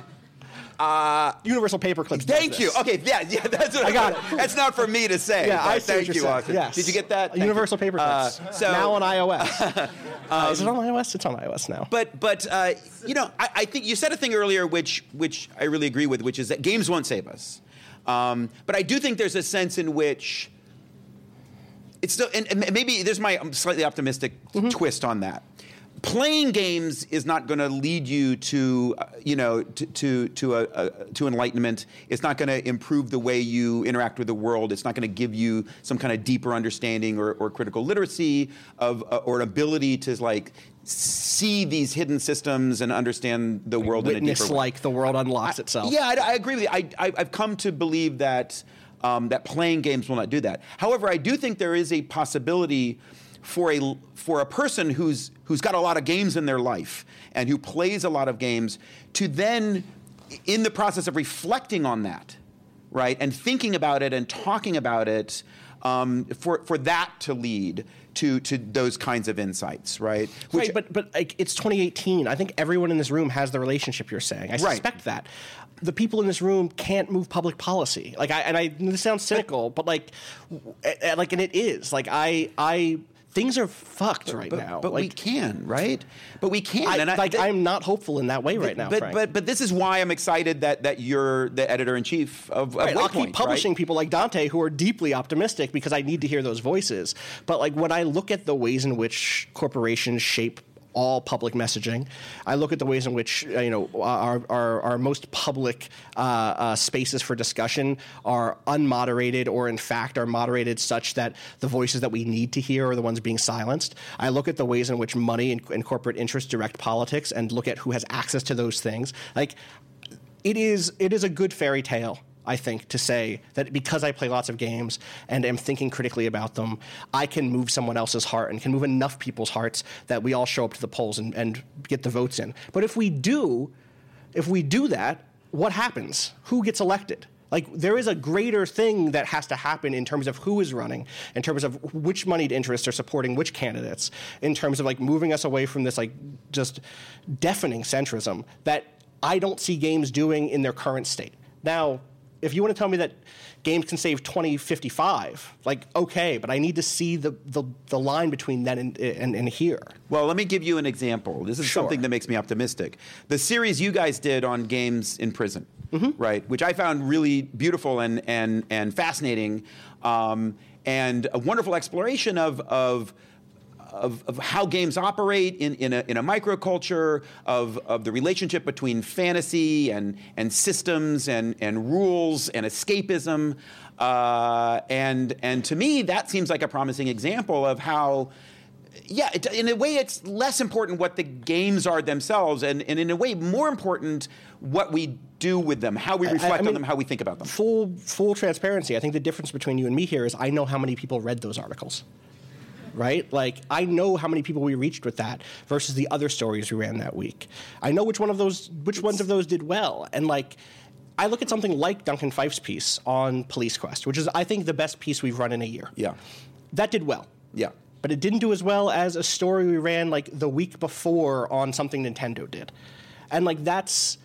F: uh,
E: Universal Paperclips.
F: Thank
E: does
F: you.
E: this.
F: Okay, yeah, yeah, that's what
E: I got it.
F: That's not for me to say.
E: Yeah,
F: but
E: I see what
F: thank
E: you're
F: you,
E: saying.
F: Austin.
E: Yes.
F: Did you get that? Thank
E: Universal
F: you.
E: Paperclips.
F: Uh, so
E: now on iOS. uh, is it on iOS? It's on iOS now.
F: But but uh, you know, I, I think you said a thing earlier, which which I really agree with, which is that games won't save us. Um, but I do think there's a sense in which it's still, and, and maybe there's my slightly optimistic
E: Mm-hmm.
F: twist on that. Playing games is not going to lead you to, uh, you know, to to to, a, a, to enlightenment. It's not going to improve the way you interact with the world. It's not going to give you some kind of deeper understanding or, or critical literacy of uh, or an ability to like see these hidden systems and understand the world in a
E: Witness
F: deeper way.
E: like the world unlocks itself.
F: Yeah, I, I agree with you. I, I, I've come to believe that um, that playing games will not do that. However, I do think there is a possibility for a for a person who's who's got a lot of games in their life and who plays a lot of games to then, in the process of reflecting on that, right, and thinking about it and talking about it, um, for for that to lead to to those kinds of insights, right? Which,
E: right, but but like, it's twenty eighteen. I think everyone in this room has the relationship you're saying. I
F: Right.
E: suspect that. The people in this room can't move public policy. Like I and I this sounds cynical, but, like w- uh, like and it is. Like I I things are fucked right
F: but,
E: now.
F: But
E: like,
F: we can, right? But we can.
E: I,
F: and I,
E: like
F: th-
E: I'm not hopeful in that way right now.
F: But
E: Frank.
F: but but this is why I'm excited that that you're the editor in chief of, of
E: Right, I'll
F: Waypoint,
E: keep publishing
F: right?
E: people like Dante who are deeply optimistic because I need to hear those voices. But like when I look at the ways in which corporations shape all public messaging, I look at the ways in which uh, you know our our, our most public uh, uh, spaces for discussion are unmoderated, or in fact are moderated such that the voices that we need to hear are the ones being silenced. I look at the ways in which money and, and corporate interests direct politics, and look at who has access to those things. Like it is it is a good fairy tale, I think, to say that because I play lots of games and am thinking critically about them, I can move someone else's heart and can move enough people's hearts that we all show up to the polls and, and get the votes in. But if we do, if we do that, what happens? Who gets elected? Like, there is a greater thing that has to happen in terms of who is running, in terms of which moneyed interests are supporting which candidates, in terms of, like, moving us away from this, like, just deafening centrism that I don't see games doing in their current state. Now, if you want to tell me that games can save twenty fifty-five, like, okay, but I need to see the, the, the line between then and, and, and here.
F: Well, let me give you an example. This is
E: Sure.
F: something that makes me optimistic. The series you guys did on games in prison,
E: Mm-hmm.
F: right, which I found really beautiful and and and fascinating, um, and a wonderful exploration of of of, of how games operate in, in, a, in a microculture, of, of the relationship between fantasy and, and systems and, and rules and escapism. Uh, and, and to me, that seems like a promising example of how, yeah, it, in a way it's less important what the games are themselves, and, and in a way more important what we do with them, how we reflect I, I mean, on them, how we think about them.
E: Full, full transparency, I think the difference between you and me here is I know how many people read those articles. Right? Like, I know how many people we reached with that versus the other stories we ran that week. I know which one of those, which ones of those did well. And, like, I look at something like Duncan Fife's piece on Police Quest, which is, I think, the best piece we've run in a year.
F: Yeah.
E: That did well.
F: Yeah.
E: But it didn't do as well as a story we ran, like, the week before on something Nintendo did. And, like, that's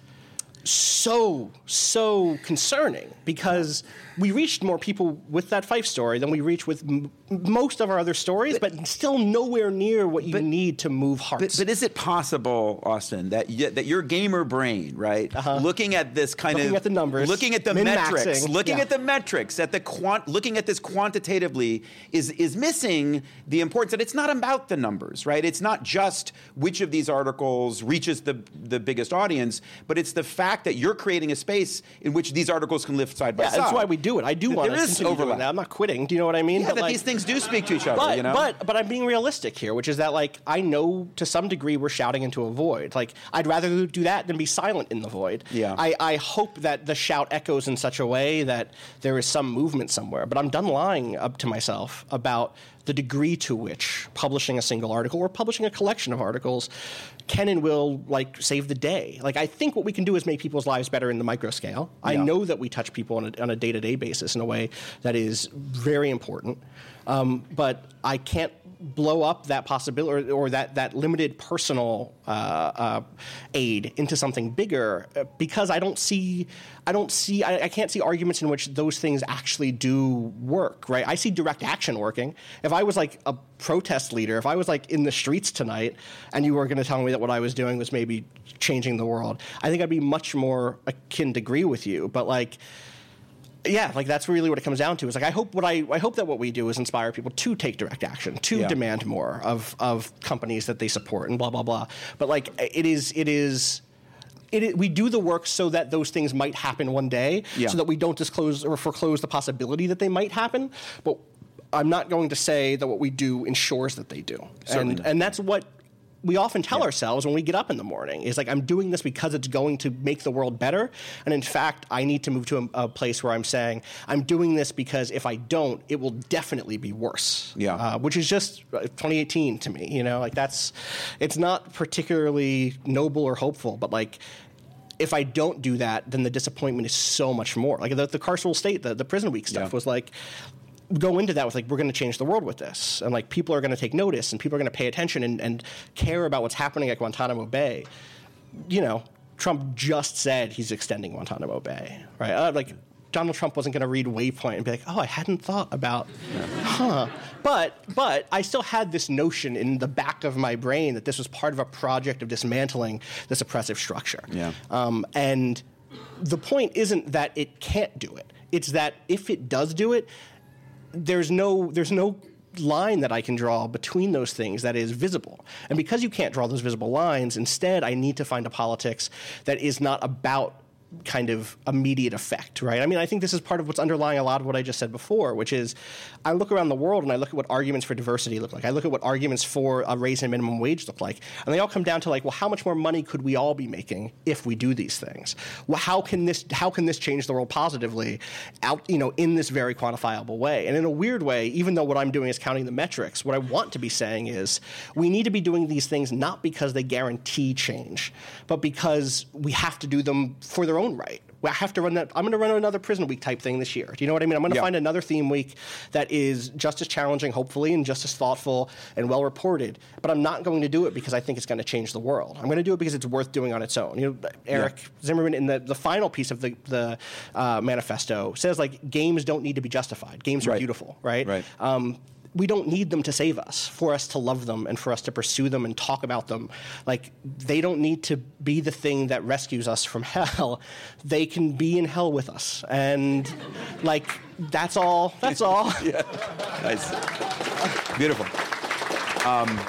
E: so, so concerning because we reached more people with that Fife story than we reached with m- most of our other stories, but, but still nowhere near what you but, need to move hearts.
F: But, but is it possible, Austin, that you, that your gamer brain, right, uh-huh. looking at this kind
E: looking
F: of...
E: Looking at the numbers.
F: Looking at the
E: min-maxing,
F: metrics. Looking
E: yeah.
F: at the metrics, at the quant, looking at this quantitatively is, is missing the importance that it's not about the numbers, right? It's not just which of these articles reaches the, the biggest audience, but it's the fact that you're creating a space in which these articles can live side by
E: yeah,
F: side.
E: That's why we do it. I do want
F: there
E: to
F: is
E: continue
F: overlap.
E: doing that. I'm not quitting. Do you know what I mean?
F: Yeah,
E: but
F: that
E: like,
F: these things do speak to each other,
E: but,
F: you know?
E: But, but I'm being realistic here, which is that, like, I know to some degree we're shouting into a void. Like, I'd rather do that than be silent in the void.
F: Yeah.
E: I, I hope that the shout echoes in such a way that there is some movement somewhere. But I'm done lying up to myself about the degree to which publishing a single article or publishing a collection of articles can and will, like, save the day. Like, I think what we can do is make people's lives better in the micro scale. Yeah. I know that we touch people on a, on a day-to-day basis in a way that is very important. Um, but I can't blow up that possibility or, or that, that limited personal uh, uh, aid into something bigger because I don't see I don't see I, I can't see arguments in which those things actually do work, right? I see direct action working. If I was like a protest leader, if I was like in the streets tonight and you were going to tell me that what I was doing was maybe changing the world, I think I'd be much more akin to agree with you. But like yeah, like that's really what it comes down to. Is like I hope what I I hope that what we do is inspire people to take direct action, to yeah. demand more of of companies that they support, and blah blah blah. But like it is it is. It is, we do the work so that those things might happen one day, yeah. so that we don't disclose or foreclose the possibility that they might happen. But I'm not going to say that what we do ensures that they do, and and that's what we often tell yeah. ourselves when we get up in the morning is like, I'm doing this because it's going to make the world better. And in fact, I need to move to a, a place where I'm saying, I'm doing this because if I don't, it will definitely be worse.
F: Yeah.
E: Uh, which is just twenty eighteen to me, you know, like that's, it's not particularly noble or hopeful, but like, if I don't do that, then the disappointment is so much more. Like the, the carceral state, the, the prison week stuff yeah. was like, go into that with like, we're going to change the world with this. And like, people are going to take notice and people are going to pay attention and, and care about what's happening at Guantanamo Bay. You know, Trump just said he's extending Guantanamo Bay, right? Uh, like, Donald Trump wasn't going to read Waypoint and be like, oh, I hadn't thought about, huh. But, but I still had this notion in the back of my brain that this was part of a project of dismantling this oppressive structure.
F: Yeah.
E: Um, and the point isn't that it can't do it. It's that if it does do it, there's no there's no line that I can draw between those things that is visible. And because you can't draw those visible lines, instead I need to find a politics that is not about kind of immediate effect, right? I mean, I think this is part of what's underlying a lot of what I just said before, which is I look around the world and I look at what arguments for diversity look like. I look at what arguments for a raise in minimum wage look like. And they all come down to like, well, how much more money could we all be making if we do these things? Well, how can this how can this change the world positively out, you know, in this very quantifiable way? And in a weird way, even though what I'm doing is counting the metrics, what I want to be saying is we need to be doing these things not because they guarantee change, but because we have to do them for their own right. I have to run that. I'm going to run another prison week type thing this year. Do you know what I mean? I'm going to yeah. find another theme week that is just as challenging, hopefully, and just as thoughtful and well reported. But I'm not going to do it because I think it's going to change the world. I'm going to do it because it's worth doing on its own. You know, Eric yeah. Zimmerman in the, the final piece of the the uh, manifesto says like games don't need to be justified. Games are
F: right.
E: beautiful, right?
F: Right.
E: Um, we don't need them to save us, for us to love them and for us to pursue them and talk about them. Like, they don't need to be the thing that rescues us from hell. They can be in hell with us. And, like, that's all. That's all.
F: yeah. Nice. Beautiful. Um,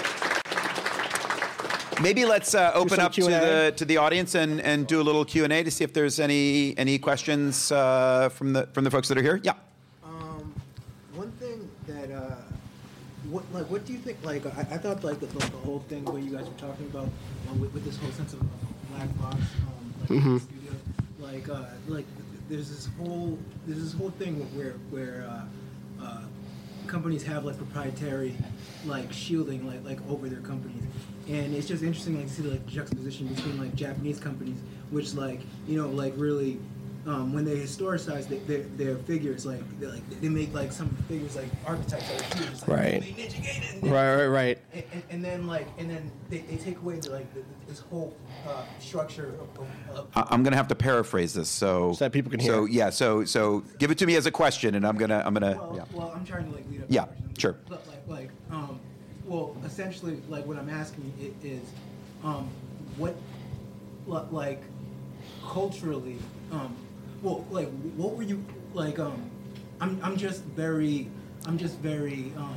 F: maybe let's uh, open
E: some
F: up to
E: Q and A.
F: the to the audience and, and do a little Q and A to see if there's any any questions uh, from the from the folks that are here. Yeah.
G: Um, one thing that uh, what like what do you think? Like I, I thought like the, the whole thing where you guys were talking about um, with, with this whole sense of black box, um, like
E: Mm-hmm.
G: studio, like uh, like there's this whole there's this whole thing where where uh, uh, companies have like proprietary like shielding like like over their companies, and it's just interesting like to see like the juxtaposition between like Japanese companies, which like you know like really um, when they historicize the, their their figures, like they like they make like some figures like archetypes that are huge, it's like,
E: Right.
G: oh, they Ninja Gaiden, and
E: Right, right, right.
G: and, and, and then like and then they, they take away the, like the, this whole uh, structure of, of, of
F: I- I'm going to have to paraphrase this so,
E: So that people can
F: So
E: hear.
F: yeah, so so give it to me as a question, and I'm gonna I'm gonna
G: Well,
F: yeah.
G: well, I'm trying to like lead up.
F: Yeah,
G: to the question.
F: sure.
G: But like, like, um, well, essentially, like, what I'm asking i- is, um, what, li- like, culturally, um, well, like, what were you like? Um, I'm, I'm just very, I'm just very, um,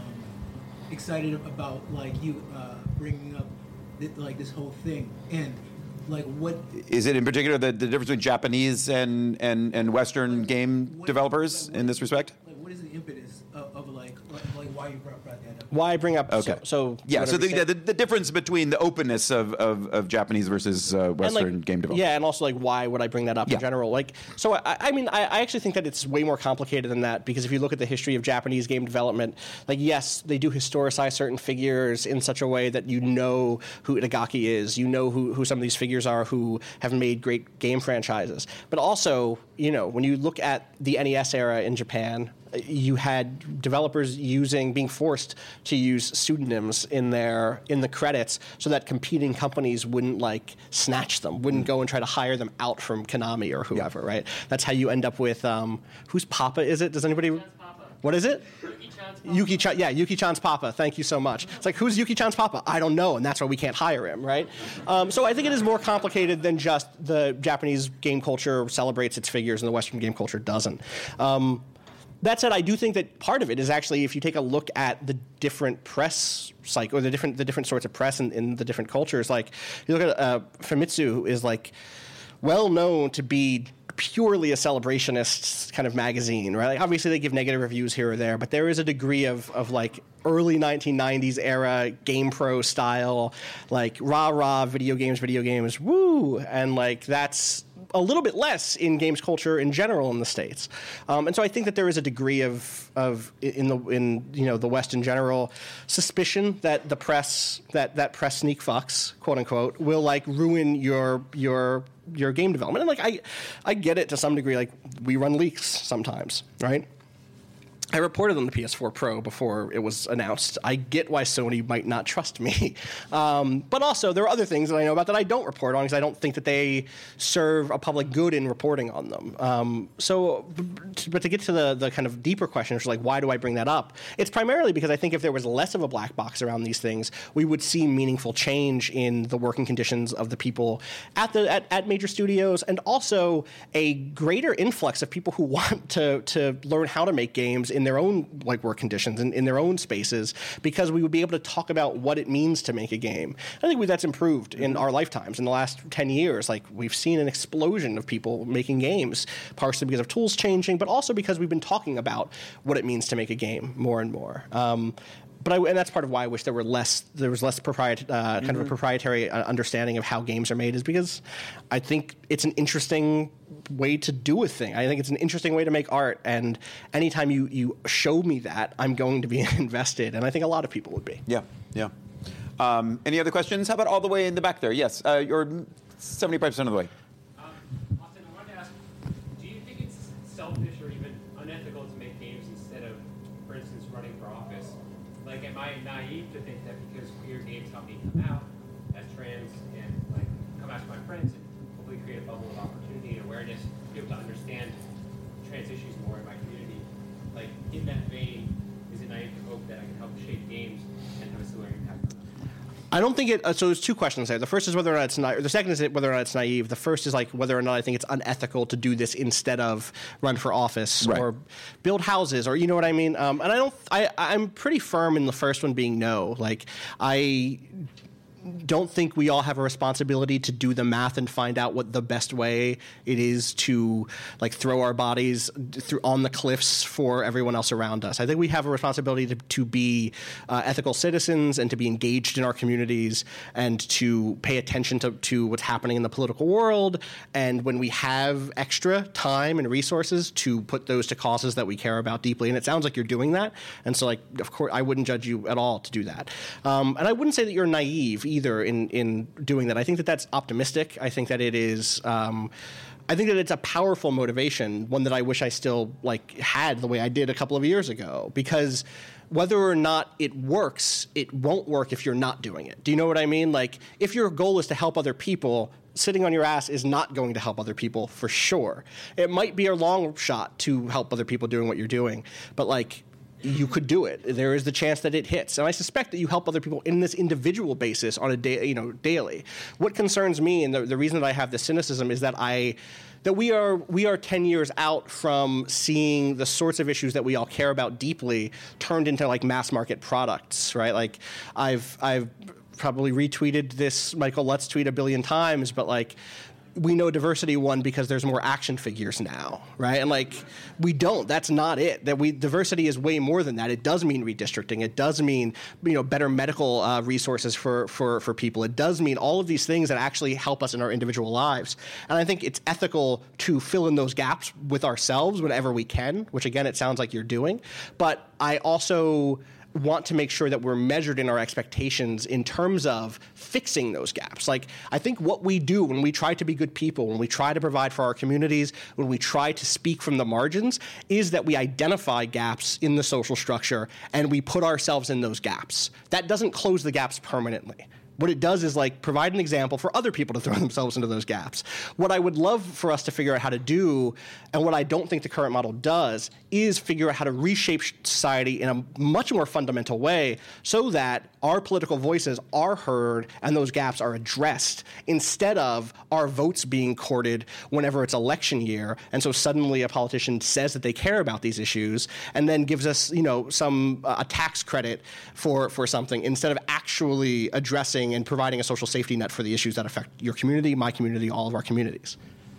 G: excited about like you uh, bringing up th- like this whole thing and like what
F: Is it in particular the, the difference between Japanese and, and, and Western game
G: what-
F: developers
G: like, what-
F: in this respect?
G: Like, what is the impetus of, of like, like, like why you brought, brought that up?
E: Why I bring up
F: Okay.
E: so, so
F: Yeah, so
E: whatever
F: the,
E: you say-
F: the, the difference between the openness of, of, of Japanese versus uh,
E: and,
F: Western
E: like,
F: game developers.
E: Yeah, and also like why would I bring that up
F: Yeah.
E: in general? Like, so I, I mean, I, I actually think that it's way more complicated than that because if you look at the history of Japanese game development, like yes, they do historicize certain figures in such a way that you know who Itagaki is, you know who, who some of these figures are who have made great game franchises, but also you know when you look at the N E S era in Japan. You had developers using, being forced to use pseudonyms in their in the credits, so that competing companies wouldn't like snatch them, wouldn't go and try to hire them out from Konami or whoever. Right? That's how you end up with um, whose Papa is it? Does anybody? What is it? Yuki Chan, yeah, Yuki Chan's Papa. Thank you so much. It's like, who's Yuki Chan's Papa? I don't know, and that's why we can't hire him, right? Um, so I think it is more complicated than just the Japanese game culture celebrates its figures and the Western game culture doesn't. Um, That said, I do think that part of it is actually if you take a look at the different press cycle, or the different the different sorts of press in, in the different cultures. Like you look at uh, Famitsu, who is like well known to be purely a celebrationist kind of magazine, right? Like obviously they give negative reviews here or there, but there is a degree of of like early nineteen nineties era Game Pro style, like rah rah video games, video games, woo, and like that's a little bit less in games culture in general in the States, um, and so I think that there is a degree of of in the in you know the West in general suspicion that the press that that press sneak fucks quote unquote will like ruin your your your game development. And like I I get it to some degree. Like we run leaks sometimes, right? I reported on the P S four Pro before it was announced. I get why Sony might not trust me. Um, but also, there are other things that I know about that I don't report on because I don't think that they serve a public good in reporting on them. Um, so, but to get to the, the kind of deeper question, which is like, why do I bring that up? It's primarily because I think if there was less of a black box around these things, we would see meaningful change in the working conditions of the people at the at, at major studios, and also a greater influx of people who want to to learn how to make games in their own like work conditions and in their own spaces, because we would be able to talk about what it means to make a game. I think we, that's improved in our lifetimes. In the last ten years, like we've seen an explosion of people making games, partially because of tools changing, but also because we've been talking about what it means to make a game more and more. Um, But I, and that's part of why I wish there were less. There was less propriet, uh, kind
F: Mm-hmm.
E: of a proprietary uh, understanding of how games are made, is because I think it's an interesting way to do a thing. I think it's an interesting way to make art, and anytime you you show me that, I'm going to be invested, and I think a lot of people would be.
F: Yeah, yeah. Um, any other questions? How about all the way in the back there? Yes, uh, you're seventy-five percent of the way.
H: Um, Austin, I wanted to ask, do you think it's selfish or even unethical to make games instead of, for instance, running for office? Like, am I naive to think that because queer games help me come out as trans and like come out to my friends and hopefully create a bubble of opportunity and awareness, be able to understand trans issues more in my community? Like, in that vein, is it naive to hope that I can help shape games and have a similar impact on them?
E: I don't think it. Uh, so there's two questions there. The first is whether or not it's naive. The second is whether or not it's naive. The first is like whether or not I think it's unethical to do this instead of run for office
F: right.
E: or build houses, or you know what I mean. Um, and I don't. I I'm pretty firm in the first one being no. Like I don't think we all have a responsibility to do the math and find out what the best way it is to like throw our bodies through on the cliffs for everyone else around us. I think we have a responsibility to, to be uh, ethical citizens and to be engaged in our communities and to pay attention to, to what's happening in the political world. And when we have extra time and resources, to put those to causes that we care about deeply. And it sounds like you're doing that. And so, like, of course, I wouldn't judge you at all to do that. Um, and I wouldn't say that you're naive either in, in doing that. I think that that's optimistic. I think that it is um, I think that it's a powerful motivation, one that I wish I still like had the way I did a couple of years ago, because whether or not it works, it won't work if you're not doing it. Do you know what I mean? Like, if your goal is to help other people, sitting on your ass is not going to help other people for sure. It might be a long shot to help other people doing what you're doing, but like, you could do it. There is the chance that it hits. And I suspect that you help other people in this individual basis on a day, you know, daily. What concerns me, and the, the reason that I have this cynicism, is that I that we are we are ten years out from seeing the sorts of issues that we all care about deeply turned into like mass market products, right? Like I've I've probably retweeted this Michael Lutz tweet a billion times, but like, we know diversity won because there's more action figures now, right? And like, we don't. That's not it. That we diversity is way more than that. It does mean redistricting. It does mean, you know, better medical uh, resources for, for, for people. It does mean all of these things that actually help us in our individual lives. And I think it's ethical to fill in those gaps with ourselves whenever we can, which again, it sounds like you're doing. But I also want to make sure that we're measured in our expectations in terms of fixing those gaps. Like, I think what we do when we try to be good people, when we try to provide for our communities, when we try to speak from the margins, is that we identify gaps in the social structure and we put ourselves in those gaps. That doesn't close the gaps permanently. What it does is like provide an example for other people to throw themselves into those gaps. What I would love for us to figure out how to do, and what I don't think the current model does, is figure out how to reshape society in a much more fundamental way so that our political voices are heard and those gaps are addressed, instead of our votes being courted whenever it's election year. And so suddenly a politician says that they care about these issues and then gives us, you know, some uh, a tax credit for, for something, instead of actually addressing and providing a social safety net for the issues that affect your community, my community, all of our communities.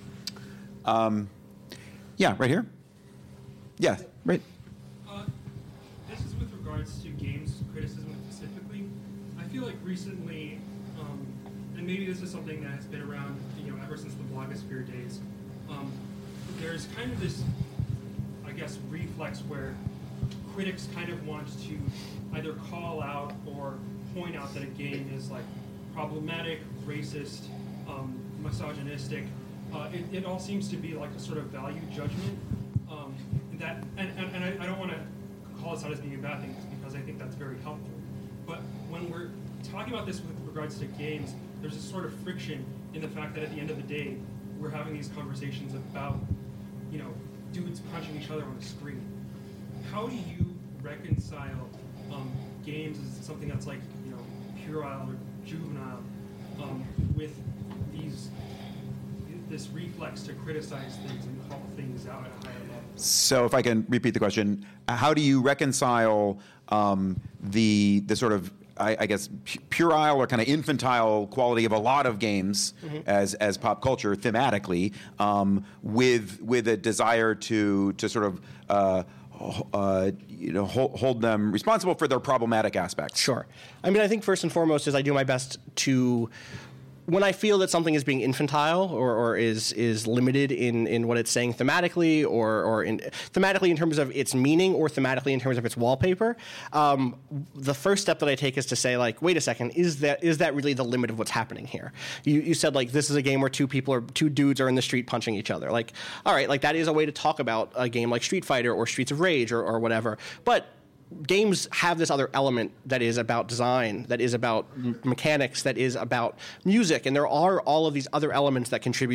F: Um, yeah, right here. Yeah, right.
I: Uh, this is with regards to games criticism specifically. I feel like recently, um, and maybe this is something that has been around, you know, ever since the blogosphere days, um, there's kind of this, I guess, reflex where critics kind of want to either call out or point out that a game is like problematic, racist, um, misogynistic. Uh, it, it all seems to be like a sort of value judgment. Um, that and, and, and I, I don't want to call this out as being a bad thing, because I think that's very helpful. But when we're talking about this with regards to games, there's a sort of friction in the fact that at the end of the day, we're having these conversations about, you know, dudes punching each other on a screen. How do you reconcile um, games as something that's like, you know, puerile or juvenile, um, with these this reflex to criticize things and call things out at a higher level?
F: So, if I can repeat the question, how do you reconcile um, the the sort of, I, I guess, puerile or kind of infantile quality of a lot of games mm-hmm. as as pop culture thematically, um, with with a desire to to sort of uh, Uh, you know, hold, hold them responsible for their problematic aspects?
E: Sure. I mean, I think first and foremost is I do my best to, when I feel that something is being infantile or, or is is limited in, in what it's saying thematically, or or in, thematically in terms of its meaning, or thematically in terms of its wallpaper, um, the first step that I take is to say, like, wait a second, is that is that really the limit of what's happening here? You you said, like, this is a game where two people or two dudes are in the street punching each other. Like, all right, like that is a way to talk about a game like Street Fighter or Streets of Rage or, or whatever, but games have this other element that is about design, that is about m- mechanics, that is about music, and there are all of these other elements that contribute to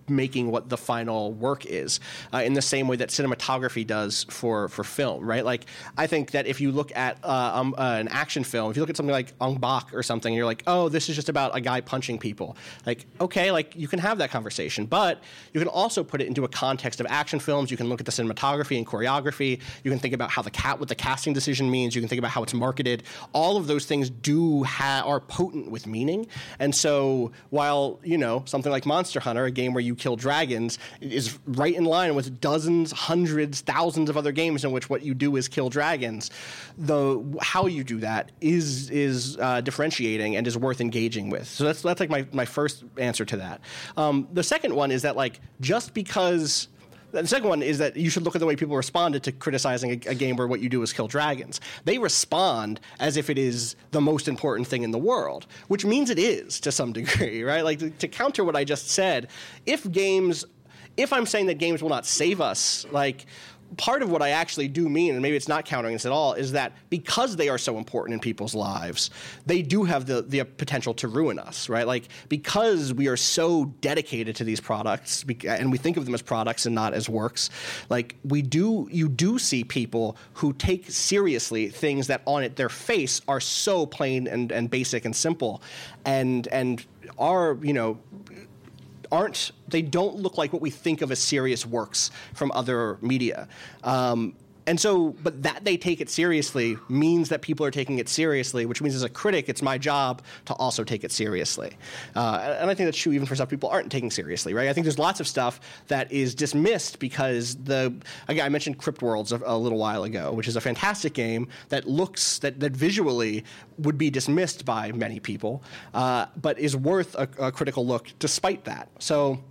E: making what the final work is, uh, in the same way that cinematography does for, for film, right? Like, I think that if you look at uh, um, uh, an action film, if you look at something like Ong Bak or something, and you're like, oh, this is just about a guy punching people. Like, okay, like, you can have that conversation, but you can also put it into a context of action films. You can look at the cinematography and choreography. You can think about how the cat, what the casting decision means. You can think about how it's marketed. All of those things do ha- are potent with meaning. And so while, you know, something like Monster Hunter, a game where you kill dragons, is right in line with dozens, hundreds, thousands of other games in which what you do is kill dragons, the how you do that is is uh, differentiating and is worth engaging with. So that's that's like my, my first answer to that. Um, the second one is that, like, just because... The second one is that you should look at the way people responded to criticizing a, a game where what you do is kill dragons. They respond as if it is the most important thing in the world, which means it is to some degree, right? Like, to, to counter what I just said, if games, if I'm saying that games will not save us, like, part of what I actually do mean, and maybe it's not countering this at all, is that because they are so important in people's lives, they do have the, the potential to ruin us, right? Like, because we are so dedicated to these products, and we think of them as products and not as works, like, we do, you do see people who take seriously things that on it, their face, are so plain and, and basic and simple, and, and are, you know, aren't, they don't look like what we think of as serious works from other media. Um, and so, but that they take it seriously means that people are taking it seriously, which means as a critic, it's my job to also take it seriously. Uh, and I think that's true even for stuff people aren't taking seriously, right? I think there's lots of stuff that is dismissed because the, again, I mentioned Crypt Worlds a, a little while ago, which is a fantastic game that looks, that, that visually would be dismissed by many people, uh, but is worth a, a critical look despite that. So,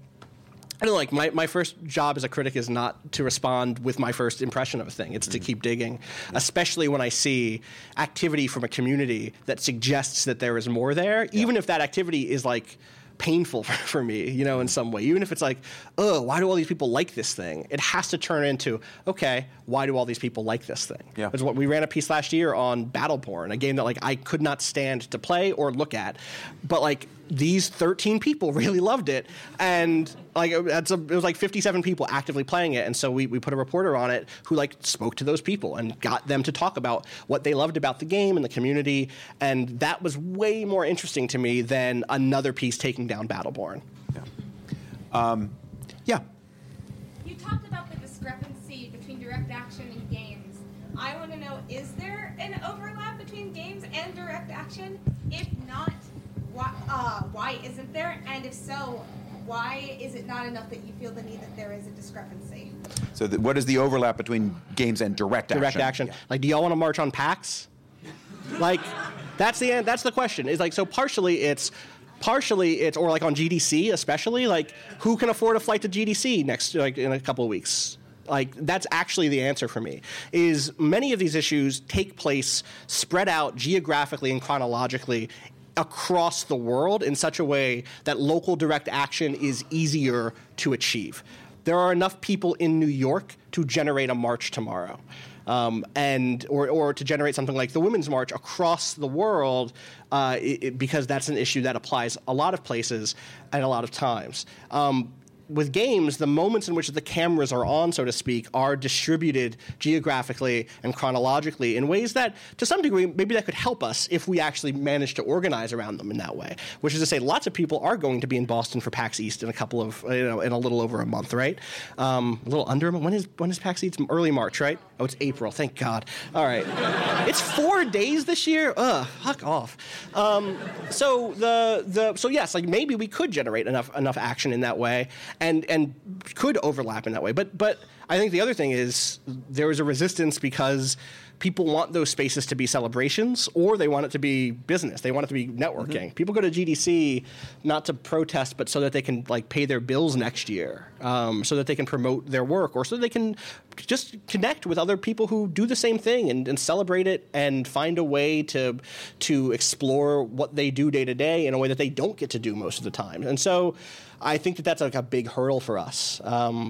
E: I don't know, like, my, my first job as a critic is not to respond with my first impression of a thing. It's mm-hmm. to keep digging, especially when I see activity from a community that suggests that there is more there, yeah. even if that activity is, like, painful for, for me, you know, in some way. Even if it's like, oh, why do all these people like this thing? It has to turn into, okay, why do all these people like this thing? Yeah. It's what we ran a piece last year on Battleborn, a game that, like, I could not stand to play or look at, but, like, these thirteen people really loved it, and like it's a, it was like fifty-seven people actively playing it, and so we, we put a reporter on it who, like, spoke to those people and got them to talk about what they loved about the game and the community, and that was way more interesting to me than another piece taking down Battleborn.
F: Yeah. Um, yeah.
J: You talked about the discrepancy between direct action and games. I want to know, is there an overlap between games and direct action? If not, Why, uh, why isn't there? And if so, why is it not enough that you feel the need that there is a discrepancy?
F: So the, what is the overlap between games and direct action?
E: Direct action.
F: Yeah.
E: Like, do y'all want to march on PAX? Like, that's the that's the question. Is like, so partially it's partially it's or like on G D C especially, like, who can afford a flight to G D C next, like, in a couple of weeks? Like, that's actually the answer for me, is many of these issues take place spread out geographically and chronologically across the world in such a way that local direct action is easier to achieve. There are enough people in New York to generate a march tomorrow, um, and or, or to generate something like the Women's March across the world, uh, it, it, because that's an issue that applies a lot of places and a lot of times. Um, With games, the moments in which the cameras are on, so to speak, are distributed geographically and chronologically in ways that, to some degree, maybe that could help us if we actually manage to organize around them in that way. Which is to say, lots of people are going to be in Boston for PAX East in a couple of, you know, in a little over a month, right? Um, a little under a month. When is, when is PAX East? Early March, right? Oh, it's April. Thank God. All right. It's four days this year? Ugh, fuck off. Um, so, the, the, so yes, like, maybe we could generate enough, enough action in that way. And and could overlap in that way. But but I think the other thing is there is a resistance because people want those spaces to be celebrations, or they want it to be business. They want it to be networking. Mm-hmm. People go to G D C not to protest, but so that they can, like, pay their bills next year, um, so that they can promote their work, or so that they can just connect with other people who do the same thing and, and celebrate it and find a way to to explore what they do day to day in a way that they don't get to do most of the time. And so I think that that's, like, a big hurdle for us. Um,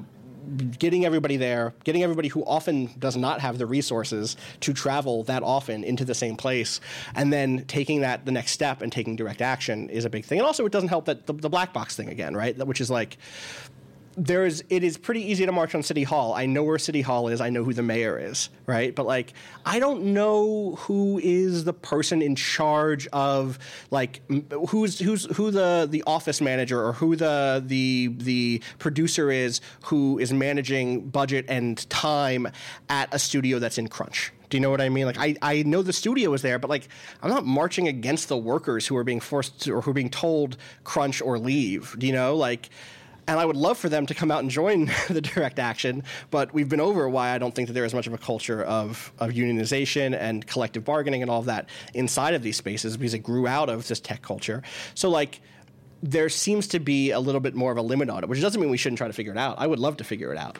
E: getting everybody there, getting everybody who often does not have the resources to travel that often into the same place, and then taking that the next step and taking direct action is a big thing. And also, it doesn't help that the, the black box thing again, right? Which is like, there is, it is pretty easy to march on City Hall. I know where City Hall is. I know who the mayor is, right? But like, I don't know who is the person in charge of like who's who's who the the office manager or who the the the producer is who is managing budget and time at a studio that's in crunch. Do you know what I mean? Like, I, I know the studio is there, but like, I'm not marching against the workers who are being forced to, or who are being told crunch or leave. Do you know, like? And I would love for them to come out and join the direct action, but we've been over why I don't think that there is much of a culture of, of unionization and collective bargaining and all of that inside of these spaces because it grew out of this tech culture. So, like, there seems to be a little bit more of a limit on it, which doesn't mean we shouldn't try to figure it out. I would love to figure it out.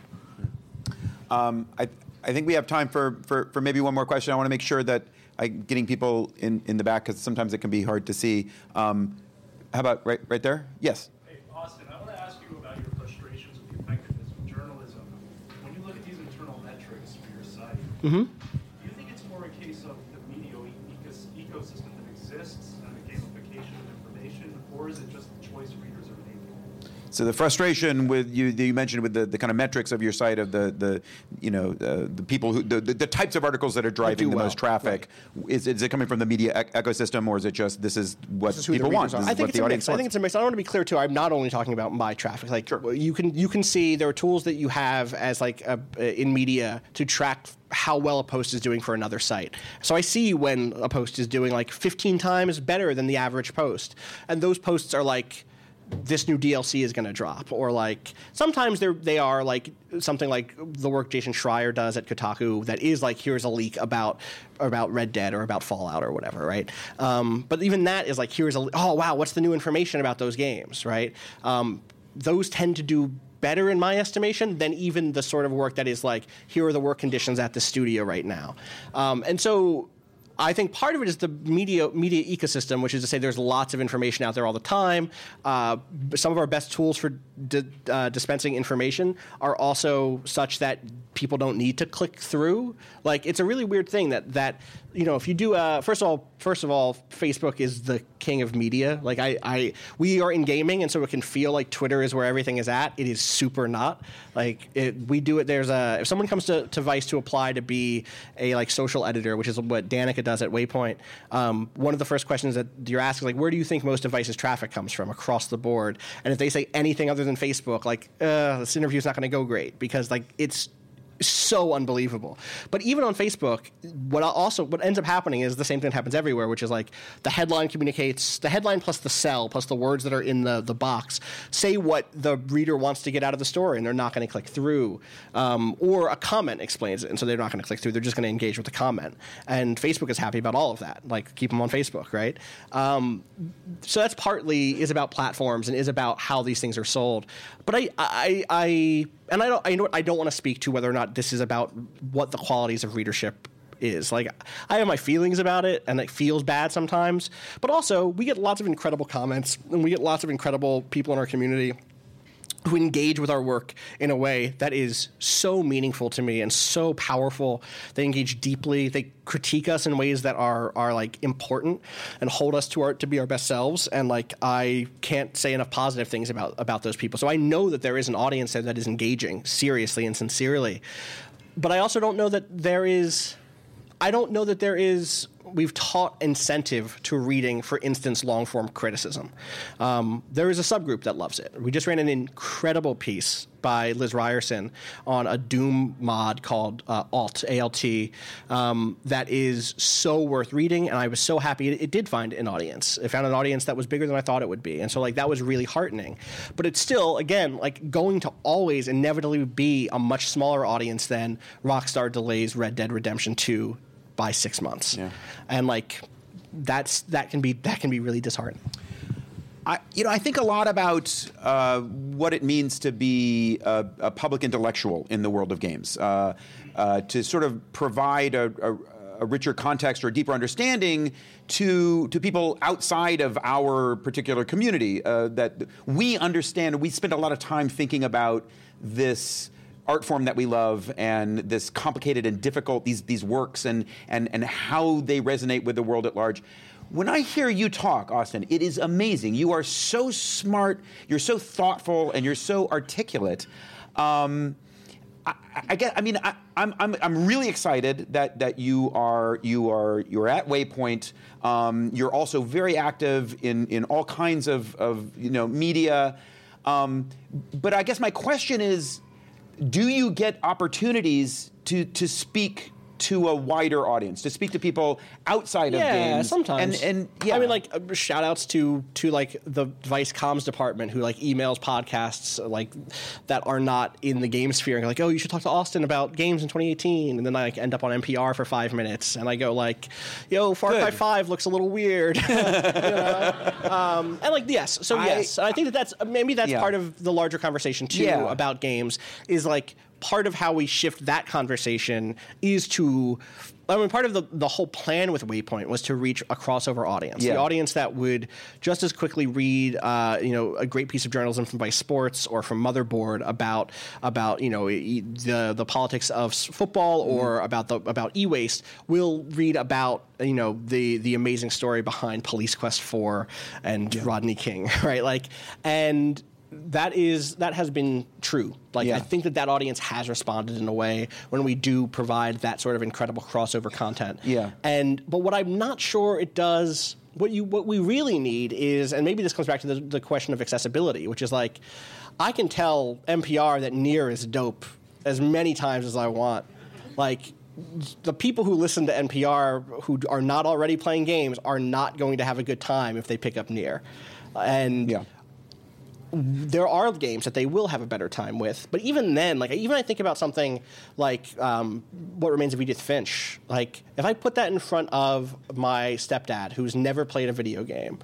F: Um, I, I think we have time for, for, for maybe one more question. I want to make sure that I'm getting people in, in the back because sometimes it can be hard to see. Um, how about right, right there? Yes.
K: Hey, Austin, I want to ask you about your frustrations with the effectiveness of journalism. When you look at these internal metrics for your site,
E: mm-hmm.
K: do you think it's more a case of the media e- ecosystem that exists and the gamification of information, or is it just the choice readers are making?
F: So the frustration with you that you mentioned with the, the kind of metrics of your site of the, the you know uh, the people who the, the, the types of articles that are driving the
E: well.
F: most traffic, right. is, is it coming from the media ec- ecosystem, or is it just this is what
E: This is
F: people want? This
E: I
F: is
E: think
F: what
E: it's
F: the
E: a
F: audience
E: mix. I think it's a mix. I want to be clear too. I'm not only talking about my traffic. Like
F: Sure.
E: you can you can see there are tools that you have as like a, in media to track how well a post is doing for another site. So I see when a post is doing like fifteen times better than the average post, and those posts are like, this new D L C is going to drop, or like sometimes they they are like something like the work Jason Schreier does at Kotaku that is like, here's a leak about about Red Dead or about Fallout or whatever, right? Um, but even that is like, here's a oh wow, what's the new information about those games, right? Um, those tend to do better in my estimation than even the sort of work that is like, here are the work conditions at the studio right now, um, and so. I think part of it is the media media ecosystem, which is to say there's lots of information out there all the time. Uh, some of our best tools for di- uh, dispensing information are also such that people don't need to click through. Like, it's a really weird thing that, that you know, if you do, uh, first of all, first of all, Facebook is the king of media. Like, I, I, we are in gaming, and so it can feel like Twitter is where everything is at. It is super not. Like, it, we do it, there's a, if someone comes to, to Vice to apply to be a, like, social editor, which is what Danica does at Waypoint, um, one of the first questions that you're asked is, like, where do you think most of Vice's traffic comes from across the board? And if they say anything other than Facebook, like, uh, this interview's not going to go great, because, like, it's so unbelievable. But even on Facebook, what also what ends up happening is the same thing that happens everywhere, which is like the headline communicates, the headline plus the cell plus the words that are in the, the box say what the reader wants to get out of the story, and they're not going to click through. Um, or a comment explains it, and so they're not going to click through. They're just going to engage with the comment. And Facebook is happy about all of that. Like, keep them on Facebook, right? Um, so that's partly is about platforms and is about how these things are sold. But I, I, I and I don't, I know I don't want to speak to whether or not this is about what the qualities of readership is. Like, I have my feelings about it, and it feels bad sometimes. But also, we get lots of incredible comments, and we get lots of incredible people in our community who engage with our work in a way that is so meaningful to me and so powerful. They engage deeply. They critique us in ways that are are like important and hold us to our to be our best selves. And like, I can't say enough positive things about about those people. So I know that there is an audience there that is engaging seriously and sincerely. But I also don't know that there is. I don't know that there is. We've taught incentive to reading, for instance, long-form criticism. Um, there is a subgroup that loves it. We just ran an incredible piece by Liz Ryerson on a Doom mod called uh, Alt, A L T, um, that is so worth reading, and I was so happy it, it did find an audience. It found an audience that was bigger than I thought it would be, and so like that was really heartening. But it's still, again, like going to always inevitably be a much smaller audience than Rockstar delays Red Dead Redemption two by six months,
F: yeah.
E: and like that's that can be that can be really disheartening.
F: I, you know, I think a lot about uh, what it means to be a, a public intellectual in the world of games, uh, uh, to sort of provide a, a, a richer context or a deeper understanding to to people outside of our particular community. Uh, that we understand. We spend a lot of time thinking about this art form that we love and this complicated and difficult these these works and and and how they resonate with the world at large. When I hear you talk, Austin, it is amazing. You are so smart, you're so thoughtful, and you're so articulate. Um, I, I get. I mean, I, I'm I'm I'm really excited that that you are you are you're at Waypoint. Um, you're also very active in in all kinds of of you know media. Um, but I guess my question is, do you get opportunities to to speak to a wider audience, to speak to people outside
E: yeah,
F: of games?
E: Yeah, sometimes.
F: And, and yeah.
E: I mean, like, uh, shout outs to, to, like, the Vice comms department who, like, emails podcasts, like, that are not in the game sphere. And like, oh, you should talk to Austin about games in twenty eighteen. And then I, like, end up on N P R for five minutes. And I go, like, yo, Far Cry five looks a little weird. you know? um, and, like, yes. So,
F: I,
E: yes. I think that that's, maybe that's
F: yeah.
E: part of the larger conversation, too,
F: yeah.
E: about games, is, like, part of how we shift that conversation is to, I mean, part of the, the whole plan with Waypoint was to reach a crossover audience.
F: Yeah.
E: The audience that would just as quickly read, uh, you know, a great piece of journalism from Vice Sports or from Motherboard about, about you know, the the politics of football or mm-hmm. about the about e-waste will read about, you know, the the amazing story behind Police Quest four and yeah. Rodney King, right? Like, and that is that has been true. Like yeah. I think that that audience has responded in a way when we do provide that sort of incredible crossover content.
F: Yeah.
E: And but what I'm not sure it does. What you what we really need is, and maybe this comes back to the, the question of accessibility, which is like, I can tell N P R that Nier is dope as many times as I want. Like, the people who listen to N P R who are not already playing games are not going to have a good time if they pick up Nier. And
F: yeah.
E: there are games that they will have a better time with, but even then, like even I think about something like um, What Remains of Edith Finch. Like if I put that in front of my stepdad, who's never played a video game,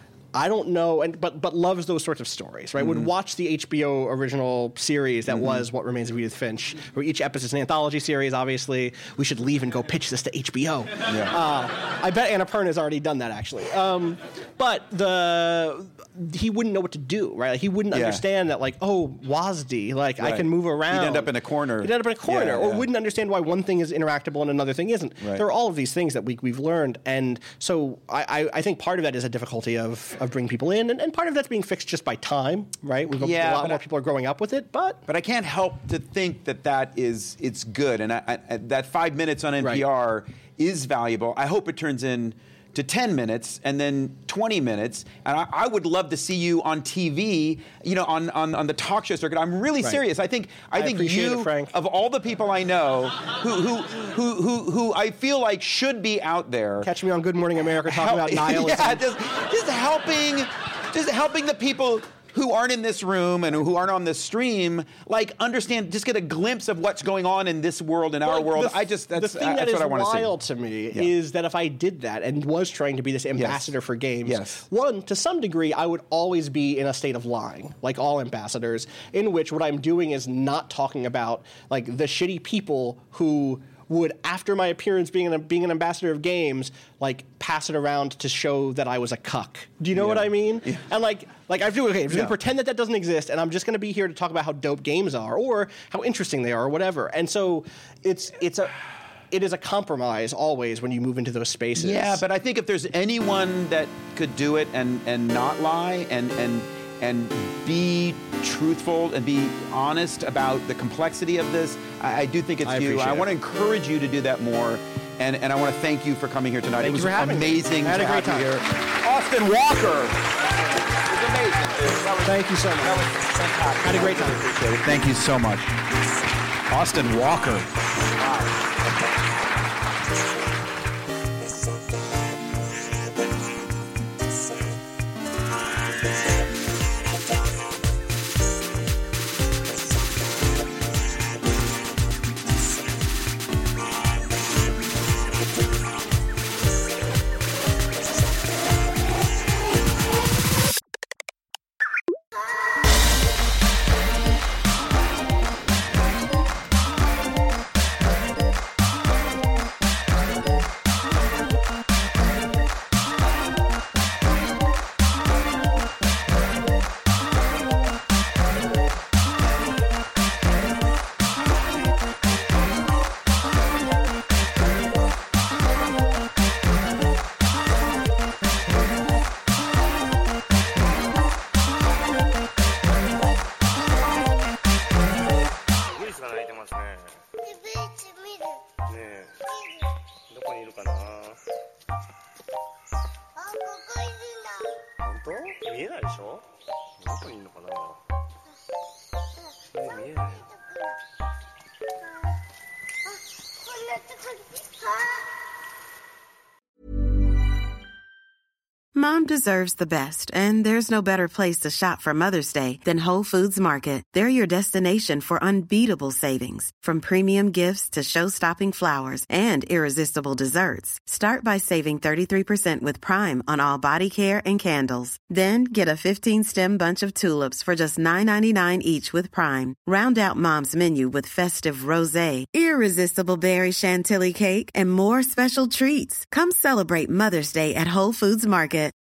E: I don't know, and but but loves those sorts of stories, right? Mm-hmm. Would watch the H B O original series that mm-hmm. was What Remains of Edith Finch, where each episode is an anthology series. Obviously, we should leave and go pitch this to H B O. Yeah. Uh, I bet Annapurna has already done that, actually. Um, but the he wouldn't know what to do, right? Like, he wouldn't yeah. understand that, like, oh, W A S D, like
F: right.
E: I can move around.
F: He'd end up in a corner.
E: He'd end up in a corner,
F: yeah,
E: or
F: yeah.
E: wouldn't understand why one thing is interactable and another thing isn't.
F: Right.
E: There are all of these things that we we've learned, and so I, I, I think part of that is a difficulty of of bringing people in. And And part of that's being fixed just by time, right? We've
F: yeah,
E: a lot more
F: I,
E: people are growing up with it, but
F: but I can't help to think that that is it's good, and I, I, that five minutes on N P R right. is valuable. I hope it turns in to ten minutes and then twenty minutes, and I, I would love to see you on T V, you know, on on, on the talk show circuit. I'm really right. serious. I think I, I think you,
E: it, Frank.
F: of all the people I know, who who who who who I feel like should be out there.
E: Catch me on Good Morning America talking
F: help,
E: about nihilism.
F: Yeah, just, just helping. Just helping the people who aren't in this room and who aren't on this stream, like, understand, just get a glimpse of what's going on in this world, in well, our world.
E: The,
F: I just, that's,
E: the thing
F: uh,
E: that
F: that's
E: is
F: what I want to see.
E: wild to me yeah. is that if I did that and was trying to be this ambassador
F: yes.
E: for games,
F: yes.
E: one, to some degree, I would always be in a state of lying, like all ambassadors, in which what I'm doing is not talking about, like, the shitty people who would, after my appearance being an, being an ambassador of games, like, pass it around to show that I was a cuck. Do you know
F: yeah.
E: what I mean? Yeah. And, like, like I feel, okay, I'm just
F: yeah.
E: going to pretend that that doesn't exist, and I'm just going to be here to talk about how dope games are, or how interesting they are, or whatever. And so it's it's a... It is a compromise always when you move into those spaces.
F: Yeah, but I think if there's anyone that could do it and, and not lie and, and and be truthful and be honest about the complexity of this, I, I do think it's
E: I
F: you. I
E: it.
F: want to encourage you to do that more, and, and I want to thank you for coming here tonight.
E: Thank
F: it was
E: you for having
F: amazing
E: me. I had
F: to
E: a great
F: have
E: time.
F: you here. Austin Walker. It was amazing. That was,
E: thank you so much.
F: That was fantastic.
E: Had a great time.
F: Appreciate it. Thank you so much. Austin Walker. Wow.
D: のかな。え、見えない。
L: Mom deserves the best, and there's no better place to shop for Mother's Day than Whole Foods Market. They're your destination for unbeatable savings, from premium gifts to show-stopping flowers and irresistible desserts. Start by saving thirty-three percent with Prime on all body care and candles. Then get a fifteen-stem bunch of tulips for just nine ninety-nine each with Prime. Round out Mom's menu with festive rosé, irresistible berry chantilly cake, and more special treats. Come celebrate Mother's Day at Whole Foods Market.